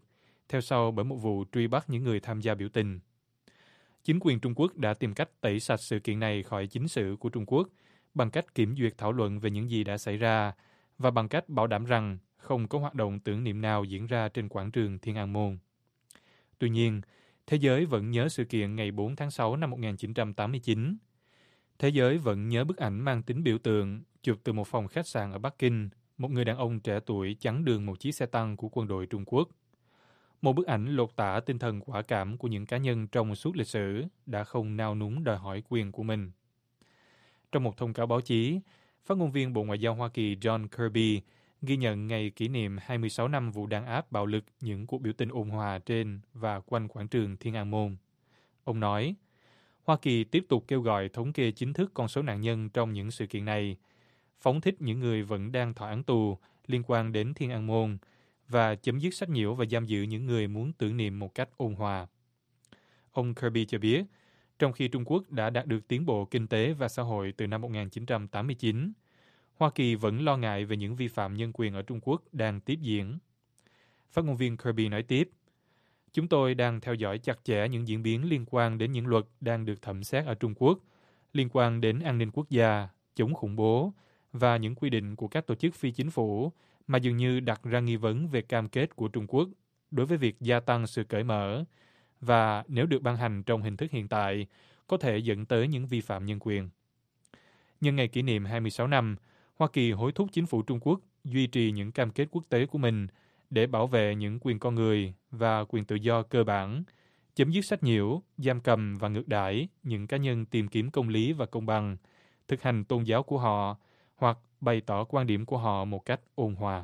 theo sau bởi một vụ truy bắt những người tham gia biểu tình. Chính quyền Trung Quốc đã tìm cách tẩy sạch sự kiện này khỏi chính sử của Trung Quốc bằng cách kiểm duyệt thảo luận về những gì đã xảy ra và bằng cách bảo đảm rằng không có hoạt động tưởng niệm nào diễn ra trên quảng trường Thiên An Môn. Tuy nhiên, thế giới vẫn nhớ sự kiện ngày 4 tháng 6 năm 1989. Thế giới vẫn nhớ bức ảnh mang tính biểu tượng chụp từ một phòng khách sạn ở Bắc Kinh, một người đàn ông trẻ tuổi chắn đường một chiếc xe tăng của quân đội Trung Quốc. Một bức ảnh lột tả tinh thần quả cảm của những cá nhân trong suốt lịch sử đã không nao núng đòi hỏi quyền của mình. Trong một thông cáo báo chí, phát ngôn viên Bộ Ngoại giao Hoa Kỳ John Kirby ghi nhận ngày kỷ niệm 26 năm vụ đàn áp bạo lực những cuộc biểu tình ôn hòa trên và quanh quảng trường Thiên An Môn. Ông nói, Hoa Kỳ tiếp tục kêu gọi thống kê chính thức con số nạn nhân trong những sự kiện này, phóng thích những người vẫn đang thọ án tù liên quan đến Thiên An Môn và chấm dứt sách nhiễu và giam giữ những người muốn tưởng niệm một cách ôn hòa. Ông Kirby cho biết, trong khi Trung Quốc đã đạt được tiến bộ kinh tế và xã hội từ năm 1989, Hoa Kỳ vẫn lo ngại về những vi phạm nhân quyền ở Trung Quốc đang tiếp diễn. Phát ngôn viên Kirby nói tiếp, chúng tôi đang theo dõi chặt chẽ những diễn biến liên quan đến những luật đang được thẩm xét ở Trung Quốc, liên quan đến an ninh quốc gia, chống khủng bố và những quy định của các tổ chức phi chính phủ mà dường như đặt ra nghi vấn về cam kết của Trung Quốc đối với việc gia tăng sự cởi mở và nếu được ban hành trong hình thức hiện tại, có thể dẫn tới những vi phạm nhân quyền. Nhân ngày kỷ niệm 26 năm, Hoa Kỳ hối thúc chính phủ Trung Quốc duy trì những cam kết quốc tế của mình để bảo vệ những quyền con người và quyền tự do cơ bản, chấm dứt sách nhiễu, giam cầm và ngược đãi những cá nhân tìm kiếm công lý và công bằng, thực hành tôn giáo của họ hoặc bày tỏ quan điểm của họ một cách ôn hòa.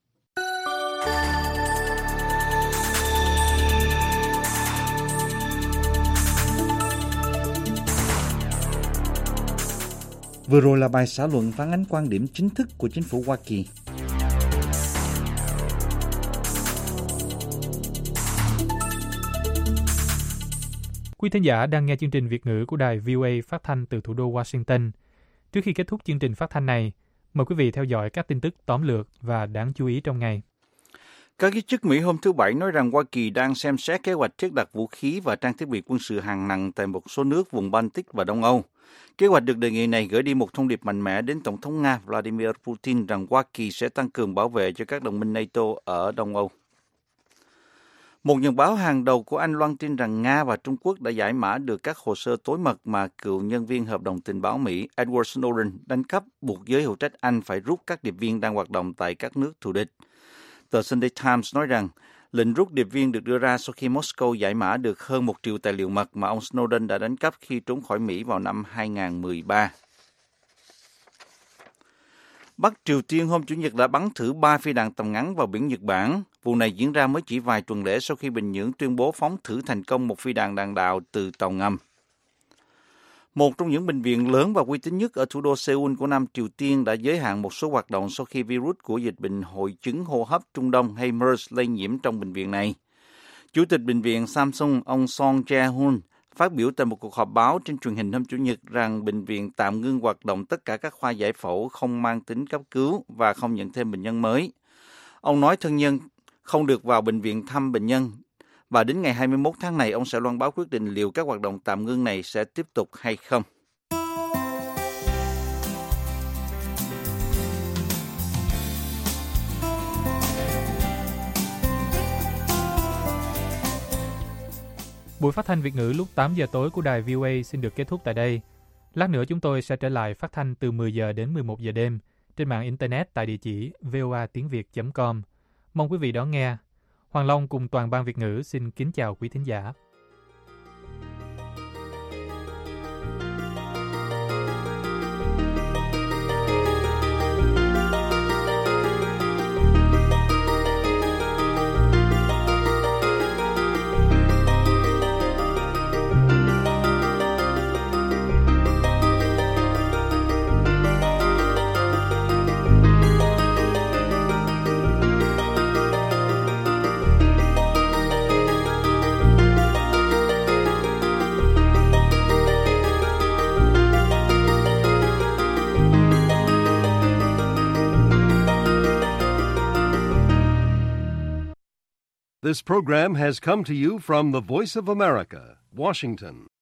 Vừa rồi là bài xã luận phản ánh quan điểm chính thức của chính phủ Hoa Kỳ. Quý thính giả đang nghe chương trình Việt ngữ của đài VOA phát thanh từ thủ đô Washington. Trước khi kết thúc chương trình phát thanh này, mời quý vị theo dõi các tin tức tóm lược và đáng chú ý trong ngày. Các giới chức Mỹ hôm thứ Bảy nói rằng Hoa Kỳ đang xem xét kế hoạch thiết đặt vũ khí và trang thiết bị quân sự hạng nặng tại một số nước vùng Baltic và Đông Âu. Kế hoạch được đề nghị này gửi đi một thông điệp mạnh mẽ đến Tổng thống Nga Vladimir Putin rằng Hoa Kỳ sẽ tăng cường bảo vệ cho các đồng minh NATO ở Đông Âu. Một nhật báo hàng đầu của Anh loan tin rằng Nga và Trung Quốc đã giải mã được các hồ sơ tối mật mà cựu nhân viên hợp đồng tình báo Mỹ Edward Snowden đánh cắp, buộc giới hữu trách Anh phải rút các điệp viên đang hoạt động tại các nước thù địch. Tờ Sunday Times nói rằng lệnh rút điệp viên được đưa ra sau khi Moscow giải mã được hơn 1 triệu tài liệu mật mà ông Snowden đã đánh cắp khi trốn khỏi Mỹ vào năm 2013. Bắc Triều Tiên hôm Chủ nhật đã bắn thử 3 phi đạn tầm ngắn vào biển Nhật Bản. Vụ này diễn ra mới chỉ vài tuần lễ sau khi Bình Nhưỡng tuyên bố phóng thử thành công một phi đạn đạn đạo từ tàu ngầm. Một trong những bệnh viện lớn và uy tín nhất ở thủ đô Seoul của Nam Triều Tiên đã giới hạn một số hoạt động sau khi virus của dịch bệnh hội chứng hô hấp Trung Đông hay MERS lây nhiễm trong bệnh viện này. Chủ tịch bệnh viện Samsung, ông Song Jae-hun, phát biểu tại một cuộc họp báo trên truyền hình hôm Chủ nhật rằng bệnh viện tạm ngưng hoạt động tất cả các khoa giải phẫu không mang tính cấp cứu và không nhận thêm bệnh nhân mới. Ông nói thân nhân không được vào bệnh viện thăm bệnh nhân và đến ngày 21 tháng này ông sẽ loan báo quyết định liệu các hoạt động tạm ngưng này sẽ tiếp tục hay không. Buổi phát thanh Việt ngữ lúc 8 giờ tối của đài VOA xin được kết thúc tại đây. Lát nữa chúng tôi sẽ trở lại phát thanh từ 10 giờ đến 11 giờ đêm trên mạng Internet tại địa chỉ voatiengviet.com. Mong quý vị đón nghe. Hoàng Long cùng toàn ban Việt ngữ xin kính chào quý thính giả. This program has come to you from the Voice of America, Washington.